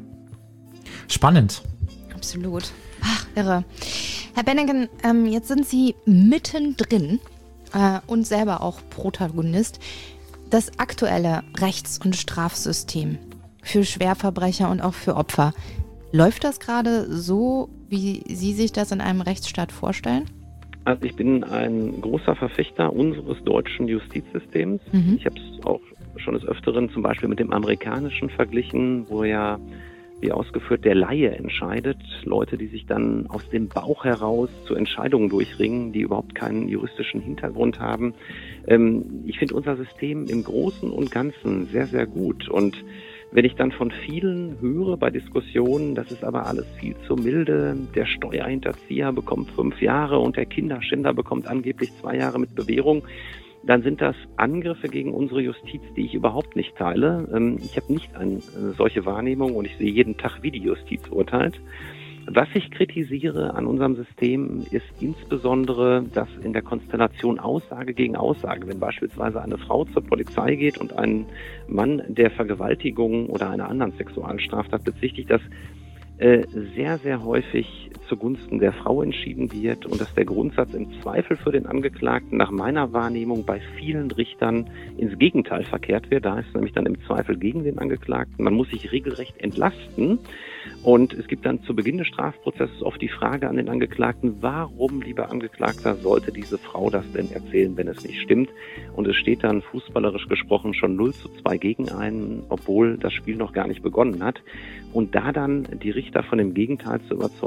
Spannend. Absolut. Ach, irre. Herr Benneken, ähm, jetzt sind Sie mittendrin äh, und selber auch Protagonist. Das aktuelle Rechts- und Strafsystem für Schwerverbrecher und auch für Opfer. Läuft das gerade so, wie Sie sich das in einem Rechtsstaat vorstellen? Also ich bin ein großer Verfechter unseres deutschen Justizsystems. Mhm. Ich habe es auch schon des Öfteren zum Beispiel mit dem amerikanischen verglichen, wo ja, wie ausgeführt, der Laie entscheidet. Leute, die sich dann aus dem Bauch heraus zu Entscheidungen durchringen, die überhaupt keinen juristischen Hintergrund haben. Ähm, ich finde unser System im Großen und Ganzen sehr, sehr gut. Und wenn ich dann von vielen höre bei Diskussionen, das ist aber alles viel zu milde, der Steuerhinterzieher bekommt fünf Jahre und der Kinderschänder bekommt angeblich zwei Jahre mit Bewährung, dann sind das Angriffe gegen unsere Justiz, die ich überhaupt nicht teile. Ich habe nicht eine solche Wahrnehmung und ich sehe jeden Tag, wie die Justiz urteilt. Was ich kritisiere an unserem System ist insbesondere, dass in der Konstellation Aussage gegen Aussage, wenn beispielsweise eine Frau zur Polizei geht und ein Mann der Vergewaltigung oder einer anderen Sexualstraftat bezichtigt, dass äh, sehr, sehr häufig zugunsten der Frau entschieden wird und dass der Grundsatz im Zweifel für den Angeklagten nach meiner Wahrnehmung bei vielen Richtern ins Gegenteil verkehrt wird. Da heißt es nämlich dann im Zweifel gegen den Angeklagten. Man muss sich regelrecht entlasten. Und es gibt dann zu Beginn des Strafprozesses oft die Frage an den Angeklagten, warum, lieber Angeklagter, sollte diese Frau das denn erzählen, wenn es nicht stimmt? Und es steht dann fußballerisch gesprochen schon null zu zwei gegen einen, obwohl das Spiel noch gar nicht begonnen hat. Und da dann die Richter von dem Gegenteil zu überzeugen, ist oft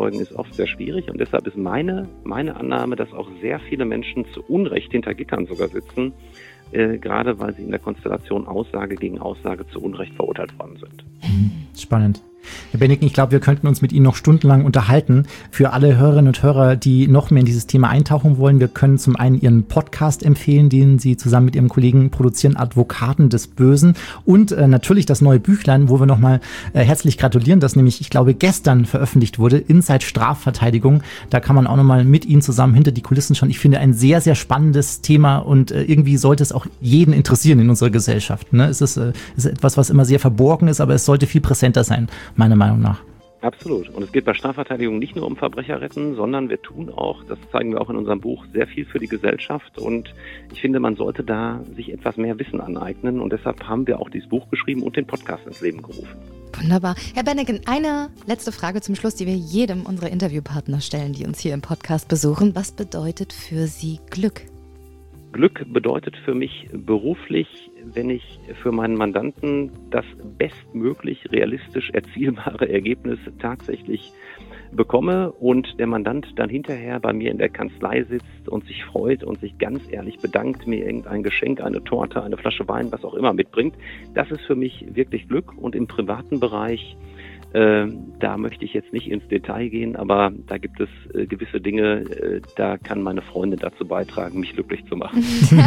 oft sehr schwierig. Und deshalb ist meine, meine Annahme, dass auch sehr viele Menschen zu Unrecht hinter Gittern sogar sitzen, äh, gerade weil sie in der Konstellation Aussage gegen Aussage zu Unrecht verurteilt worden sind. Spannend. Herr Benneken, ich glaube, wir könnten uns mit Ihnen noch stundenlang unterhalten. Für alle Hörerinnen und Hörer, die noch mehr in dieses Thema eintauchen wollen, wir können zum einen Ihren Podcast empfehlen, den Sie zusammen mit Ihrem Kollegen produzieren, Advokaten des Bösen. Und äh, natürlich das neue Büchlein, wo wir nochmal äh, herzlich gratulieren, das nämlich, ich glaube, gestern veröffentlicht wurde, Inside Strafverteidigung. Da kann man auch nochmal mit Ihnen zusammen hinter die Kulissen schauen. Ich finde, ein sehr, sehr spannendes Thema und äh, irgendwie sollte es auch jeden interessieren in unserer Gesellschaft. Ne? Es ist, äh, es ist etwas, was immer sehr verborgen ist, aber es sollte viel präsenter sein, meiner Meinung nach. Absolut. Und es geht bei Strafverteidigung nicht nur um Verbrecher retten, sondern wir tun auch, das zeigen wir auch in unserem Buch, sehr viel für die Gesellschaft. Und ich finde, man sollte da sich etwas mehr Wissen aneignen. Und deshalb haben wir auch dieses Buch geschrieben und den Podcast ins Leben gerufen. Wunderbar. Herr Benneken, eine letzte Frage zum Schluss, die wir jedem unserer Interviewpartner stellen, die uns hier im Podcast besuchen. Was bedeutet für Sie Glück? Glück bedeutet für mich beruflich, wenn ich für meinen Mandanten das bestmöglich realistisch erzielbare Ergebnis tatsächlich bekomme und der Mandant dann hinterher bei mir in der Kanzlei sitzt und sich freut und sich ganz ehrlich bedankt, mir irgendein Geschenk, eine Torte, eine Flasche Wein, was auch immer mitbringt. Das ist für mich wirklich Glück. Und im privaten Bereich, Äh, da möchte ich jetzt nicht ins Detail gehen, aber da gibt es äh, gewisse Dinge, äh, da kann meine Freundin dazu beitragen, mich glücklich zu machen.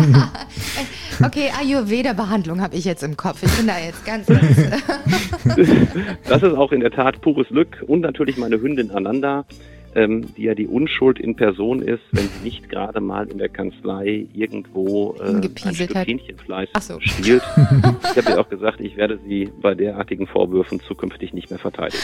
Okay, Ayurveda-Behandlung habe ich jetzt im Kopf. Ich bin da jetzt ganz, ganz Das ist auch in der Tat pures Glück. Und natürlich meine Hündin Ananda, ähm, die ja die Unschuld in Person ist, wenn sie nicht gerade mal in der Kanzlei irgendwo äh, ein Stück hat. Hähnchenfleisch So. stiehlt. Ich habe ja auch gesagt, ich werde sie bei derartigen Vorwürfen zukünftig nicht mehr verteidigen.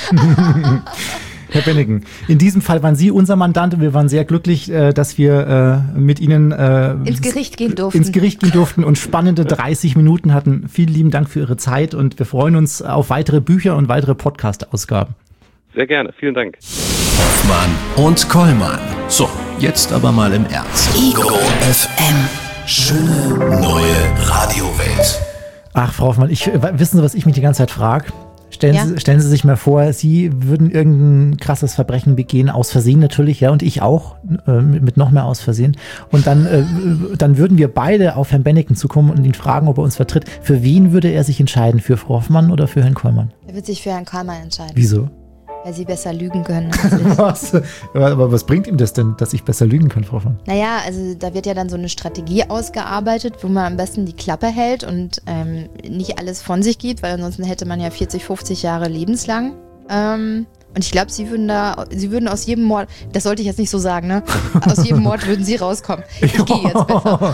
Herr Benneken, in diesem Fall waren Sie unser Mandant und wir waren sehr glücklich, äh, dass wir äh, mit Ihnen äh, ins Gericht gehen durften. ins Gericht gehen durften und spannende dreißig Minuten hatten. Vielen lieben Dank für Ihre Zeit und wir freuen uns auf weitere Bücher und weitere Podcast-Ausgaben. Sehr gerne, vielen Dank. Hoffmann und Kollmann. So, jetzt aber mal im Ernst. Ego F M. Schöne neue Radiowelt. Ach, Frau Hoffmann, ich, wissen Sie, was ich mich die ganze Zeit frage? Stellen, Ja. Sie, stellen Sie sich mal vor, Sie würden irgendein krasses Verbrechen begehen, aus Versehen natürlich, ja, und ich auch, äh, mit, mit noch mehr aus Versehen. Und dann, äh, dann würden wir beide auf Herrn Benneken zukommen und ihn fragen, ob er uns vertritt. Für wen würde er sich entscheiden? Für Frau Hoffmann oder für Herrn Kollmann? Er wird sich für Herrn Kollmann entscheiden. Wieso? Weil Sie besser lügen können als ich. Was? Aber, aber was bringt ihm das denn, dass ich besser lügen kann, Frau Hoffmann? Naja, also da wird ja dann so eine Strategie ausgearbeitet, wo man am besten die Klappe hält und ähm, nicht alles von sich gibt, weil ansonsten hätte man ja vierzig, fünfzig Jahre lebenslang. Ähm, und ich glaube, Sie würden da, Sie würden aus jedem Mord, das sollte ich jetzt nicht so sagen, ne? Aus jedem Mord würden Sie rauskommen. Ich gehe jetzt besser.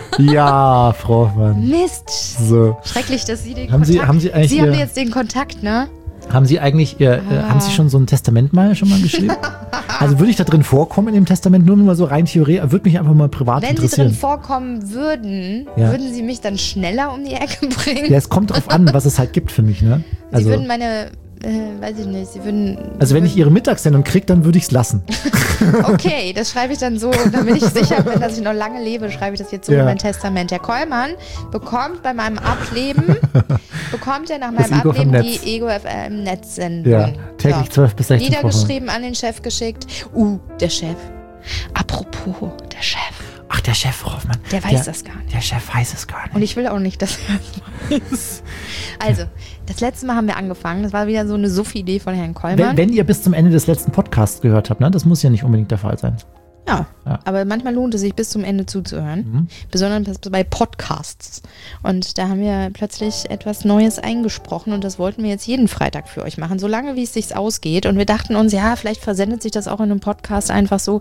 Ja, Frau Hoffmann. Mist. So. Schrecklich, dass Sie den Haben Kontakt... Sie- haben Sie eigentlich Sie haben Ihr- jetzt den Kontakt, ne? Haben Sie eigentlich, Ihr, äh, haben Sie schon so ein Testament mal schon mal geschrieben? Also würde ich da drin vorkommen in dem Testament, nur mal so rein theoretisch, würde mich einfach mal privat Wenn Sie interessieren. drin vorkommen würden, Ja. würden Sie mich dann schneller um die Ecke bringen? Ja, es kommt drauf an, was es halt gibt für mich, ne? Sie Also, würden meine, äh, weiß ich nicht, Sie würden... also wenn ich Ihre Mittagssendung kriege, dann würde ich es lassen. Okay, das schreibe ich dann so, damit ich sicher bin, dass ich noch lange lebe, schreibe ich das jetzt so Ja. in mein Testament. Herr Kollmann bekommt bei meinem Ableben, bekommt er nach Das meinem Ego vom Ableben Netz. die Ego F M Netz-Sendung. Ja, täglich zwölf bis sechzehn Wochen. Niedergeschrieben, an den Chef geschickt. Uh, der Chef. Apropos, der Chef. Ach, der Chef, Frau Hoffmann. Der weiß das gar nicht. Der Chef weiß es gar nicht. Und ich will auch nicht, dass er das weiß. Also, das letzte Mal haben wir angefangen. Das war wieder so eine Suff-Idee von Herrn Kollmann. Wenn, wenn ihr bis zum Ende des letzten Podcasts gehört habt, ne? Das muss ja nicht unbedingt der Fall sein. Ja, Ja. aber manchmal lohnt es sich bis zum Ende zuzuhören. Mhm. Besonders bei Podcasts. Und da haben wir plötzlich etwas Neues eingesprochen und das wollten wir jetzt jeden Freitag für euch machen, solange wie es sich ausgeht. Und wir dachten uns, ja, vielleicht versendet sich das auch in einem Podcast einfach so.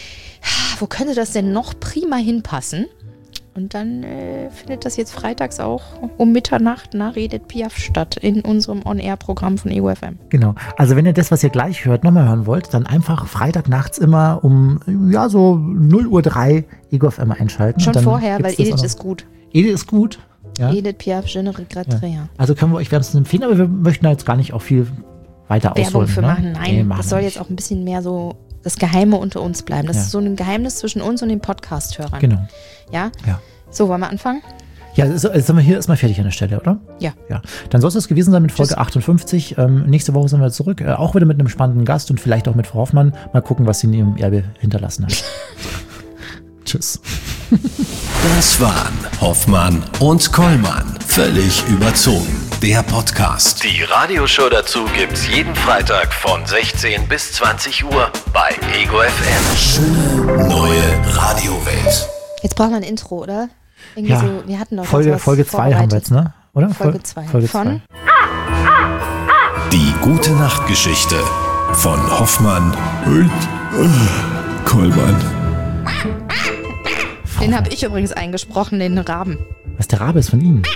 Wo könnte das denn noch prima hinpassen? Und dann äh, findet das jetzt freitags auch um Mitternacht nach Edith Piaf statt in unserem On-Air-Programm von Ego F M. Genau. Also wenn ihr das, was ihr gleich hört, nochmal hören wollt, dann einfach Freitagnachts immer um, ja, so null Uhr drei Ego F M einschalten. Schon Und dann vorher, weil gibt's das auch Edith noch. ist gut. Edith ist gut. Ja. Edith Piaf, je ne regrette rien. Also können wir euch wärmstens empfehlen, aber wir möchten da jetzt gar nicht auch viel weiter Werbung ausholen. für ne? machen. Nein, Nee, machen das wir soll nicht. jetzt auch ein bisschen mehr so das Geheime unter uns bleiben. Das Ja. ist so ein Geheimnis zwischen uns und den Podcast-Hörern. Genau. Ja? Ja. So, wollen wir anfangen? Ja, jetzt sind wir hier erstmal fertig an der Stelle, oder? Ja. Ja. Dann soll es das gewesen sein mit Folge Tschüss. achtundfünfzig. Ähm, nächste Woche sind wir zurück. Äh, auch wieder mit einem spannenden Gast und vielleicht auch mit Frau Hoffmann. Mal gucken, was sie in ihrem Erbe hinterlassen hat. Tschüss. Das waren Hoffmann und Kollmann. Völlig überzogen. Der Podcast. Die Radioshow dazu gibt's jeden Freitag von sechzehn bis zwanzig Uhr bei Ego F M. Schöne neue Radiowelt. Jetzt brauchen wir ein Intro, oder? Irgendwie Ja, so, wir hatten doch Folge, was Folge zwei haben wir jetzt, ne? Oder? Folge zwei. Folge Von? zwei. Die gute Nachtgeschichte von Hoffmann und äh, Kollmann. Den habe ich übrigens eingesprochen, den Raben. Was, der Rabe ist von Ihnen?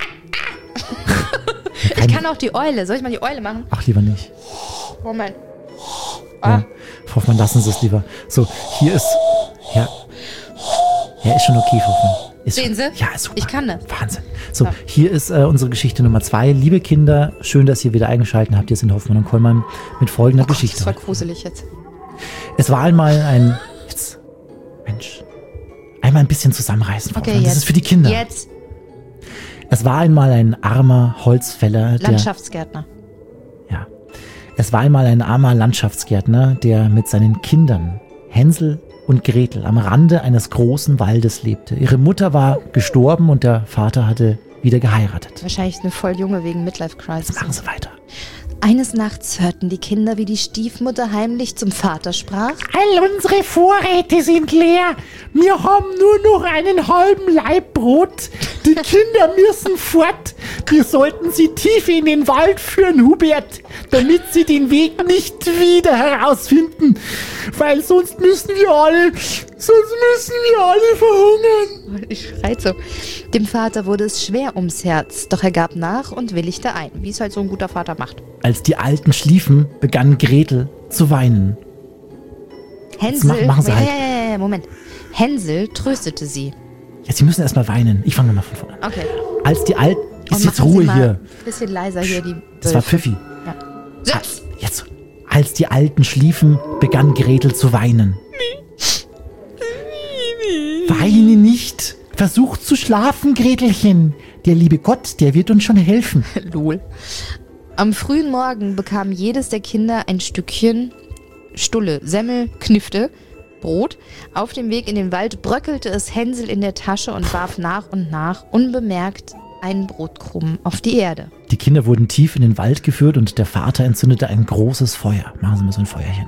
Ich kann auch die Eule. Soll ich mal die Eule machen? Ach, lieber nicht. Moment. Ja. Ah, Frau Hoffmann, lassen Sie es lieber. So, hier ist. Ja. Ja, ist schon okay, Frau Hoffmann. Ist Sehen schon, Sie? Ja, ist super. Ich kann das. Wahnsinn. So, Ja. hier ist äh, unsere Geschichte Nummer zwei. Liebe Kinder, schön, dass ihr wieder eingeschaltet habt. Hier sind Hoffmann und Kollmann mit folgender oh Gott, Geschichte. das war gruselig jetzt. Es war einmal ein. Jetzt. Mensch. Einmal ein bisschen zusammenreißen, Frau Okay, Hoffmann. Das jetzt. ist für die Kinder. Jetzt Es war einmal ein armer Holzfäller, der. Landschaftsgärtner. Ja. Es war einmal ein armer Landschaftsgärtner, der mit seinen Kindern, Hänsel und Gretel, am Rande eines großen Waldes lebte. Ihre Mutter war gestorben und der Vater hatte wieder geheiratet. Wahrscheinlich eine voll junge wegen Midlife Crisis. Machen Sie weiter. Eines Nachts hörten die Kinder, wie die Stiefmutter heimlich zum Vater sprach. All unsere Vorräte sind leer. Wir haben nur noch einen halben Laib Brot. Die Kinder müssen fort. Wir sollten sie tief in den Wald führen, Hubert, damit sie den Weg nicht wieder herausfinden. Weil sonst müssen wir alle, sonst müssen wir alle verhungern. Ich schreit so. Dem Vater wurde es schwer ums Herz, doch er gab nach und willigte ein, wie es halt so ein guter Vater macht. Als die Alten schliefen, begann Gretel zu weinen. Hänsel, machen- machen Sie ja, halt. ja, ja, ja, Moment. Hänsel tröstete sie. Ja, Sie müssen erst mal weinen. Ich fange nochmal von vorne an. Okay. Als die Alten... Und Ist jetzt machen Sie Ruhe mal hier. Ein bisschen leiser hier die Das war Wölfe. Pfiffi. Ja. Sitz! Jetzt. Als die Alten schliefen, begann Gretel zu weinen. Weine nicht. Versuch zu schlafen, Gretelchen. Der liebe Gott, der wird uns schon helfen. Lol. Am frühen Morgen bekam jedes der Kinder ein Stückchen Stulle, Semmel, Knifte, Brot. Auf dem Weg in den Wald bröckelte es Hänsel in der Tasche und warf nach und nach unbemerkt einen Brotkrumen auf die Erde. Die Kinder wurden tief in den Wald geführt und der Vater entzündete ein großes Feuer. Machen Sie mal so ein Feuerchen.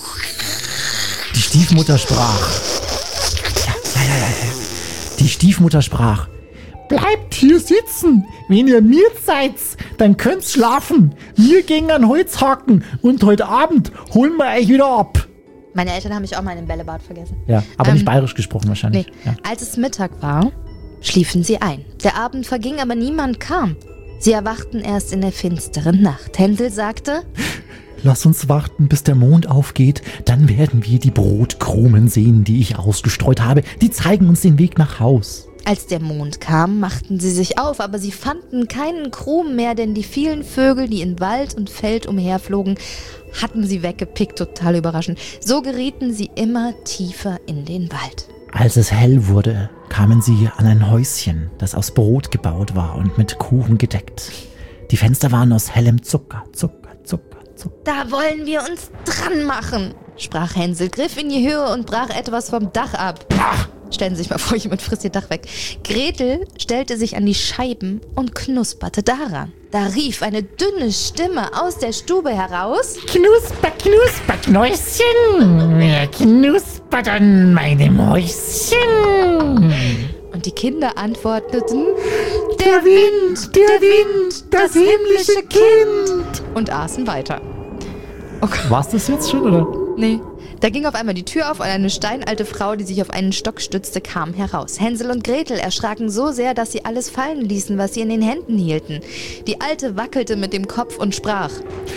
Die Stiefmutter sprach. Ja, ja, ja, ja. ja. Die Stiefmutter sprach. Bleibt hier sitzen. Wenn ihr mir seid, dann könnt's schlafen. Wir gehen an Holz hacken und heute Abend holen wir euch wieder ab. Meine Eltern haben mich auch mal in den Bällebad vergessen. Ja, aber Ähm, nicht bayerisch gesprochen wahrscheinlich. Nee. Ja. Als es Mittag war, schliefen sie ein. Der Abend verging, aber niemand kam. Sie erwachten erst in der finsteren Nacht. Hänsel sagte, Lass uns warten, bis der Mond aufgeht. Dann werden wir die Brotkrumen sehen, die ich ausgestreut habe. Die zeigen uns den Weg nach Haus. als der Mond kam, machten sie sich auf, aber sie fanden keinen Krumen mehr, denn die vielen Vögel, die in Wald und Feld umherflogen, hatten sie weggepickt, total überraschend. So gerieten sie immer tiefer in den Wald. Als es hell wurde, kamen sie an ein Häuschen, das aus Brot gebaut war und mit Kuchen gedeckt. Die Fenster waren aus hellem Zucker, Zucker, Zucker, Zucker. Da wollen wir uns dran machen, sprach Hänsel, griff in die Höhe und brach etwas vom Dach ab. Stellen Sie sich mal vor, jemand frisst Ihr Dach weg. Gretel stellte sich an die Scheiben und knusperte daran. Da rief eine dünne Stimme aus der Stube heraus. Knusper, knusper, Knäuschen, wer knuspert an meinem Häuschen? Und die Kinder antworteten, Der Wind, der Wind, das himmlische Kind. und aßen weiter. Okay. War's das jetzt schon, oder? Nee. Da ging auf einmal die Tür auf und eine steinalte Frau, die sich auf einen Stock stützte, kam heraus. Hänsel und Gretel erschraken so sehr, dass sie alles fallen ließen, was sie in den Händen hielten. Die Alte wackelte mit dem Kopf und sprach: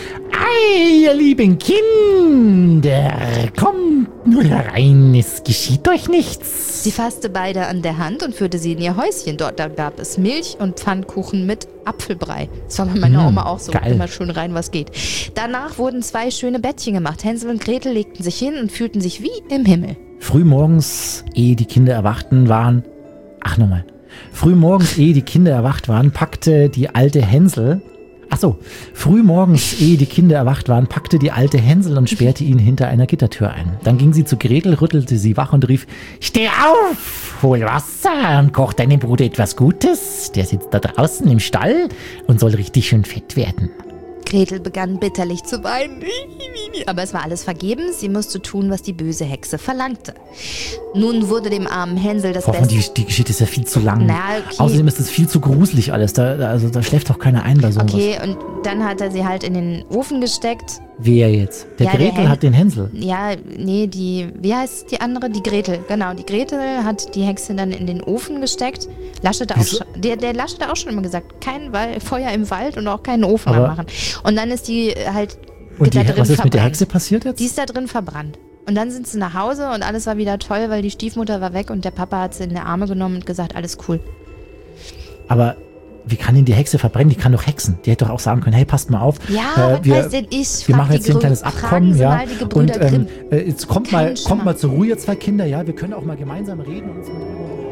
Ei, ihr lieben Kinder, kommt nur herein, es geschieht euch nichts. Sie fasste beide an der Hand und führte sie in ihr Häuschen. Dort da gab es Milch und Pfannkuchen mit Apfelbrei. Das war bei meiner Mm, Oma auch so. geil. Immer schön rein, was geht. Danach wurden zwei schöne Bettchen gemacht. Hänsel und Gretel legten sich hin und fühlten sich wie im Himmel. Frühmorgens, ehe die Kinder erwachten, waren, ach nochmal, Frühmorgens, ehe die Kinder erwacht waren, packte die alte Hänsel, ach so, frühmorgens, ehe die Kinder erwacht waren, packte die alte Hänsel und sperrte ihn hinter einer Gittertür ein. Dann ging sie zu Gretel, rüttelte sie wach und rief, steh auf, hol Wasser und koch deinem Bruder etwas Gutes. Der sitzt da draußen im Stall und soll richtig schön fett werden. Gretel begann bitterlich zu weinen. Aber es war alles vergebens. Sie musste tun, was die böse Hexe verlangte. Nun wurde dem armen Hänsel das Hoffen, Beste... die, die Geschichte ist ja viel zu lang. Na, okay. Außerdem ist es viel zu gruselig alles. Da, da- also, da schläft doch keiner ein bei sowas. Okay, und dann hat er sie halt in den Ofen gesteckt. Wer jetzt? Der Ja, der Gretel Hän- hat den Hänsel. Ja, nee, die, wie heißt die andere? Die Gretel, genau. Die Gretel hat die Hexe dann in den Ofen gesteckt. Laschet auch Wieso? schon, der, der Laschet hat auch schon immer gesagt, kein Wal- Feuer im Wald und auch keinen Ofen Aber- anmachen. Und dann ist die halt Und die, da drin was ist verbrannt. mit der Hexe passiert jetzt? Die ist da drin verbrannt. Und dann sind sie nach Hause und alles war wieder toll, weil die Stiefmutter war weg und der Papa hat sie in die Arme genommen und gesagt, alles cool. Aber wie kann denn die Hexe verbrennen? Die kann doch hexen. Die hätte doch auch sagen können, hey, passt mal auf. Ja, äh, was wir, weiß denn ich? wir Frag machen die jetzt hier ein Grü- kleines fragen Abkommen. Sie Ja. mal die Gebrüder Und ähm, Grimm. äh, jetzt kommt Kein mal, kommt Schimmer. mal zur Ruhe, ihr zwei Kinder. Ja, wir können auch mal gemeinsam reden und uns mit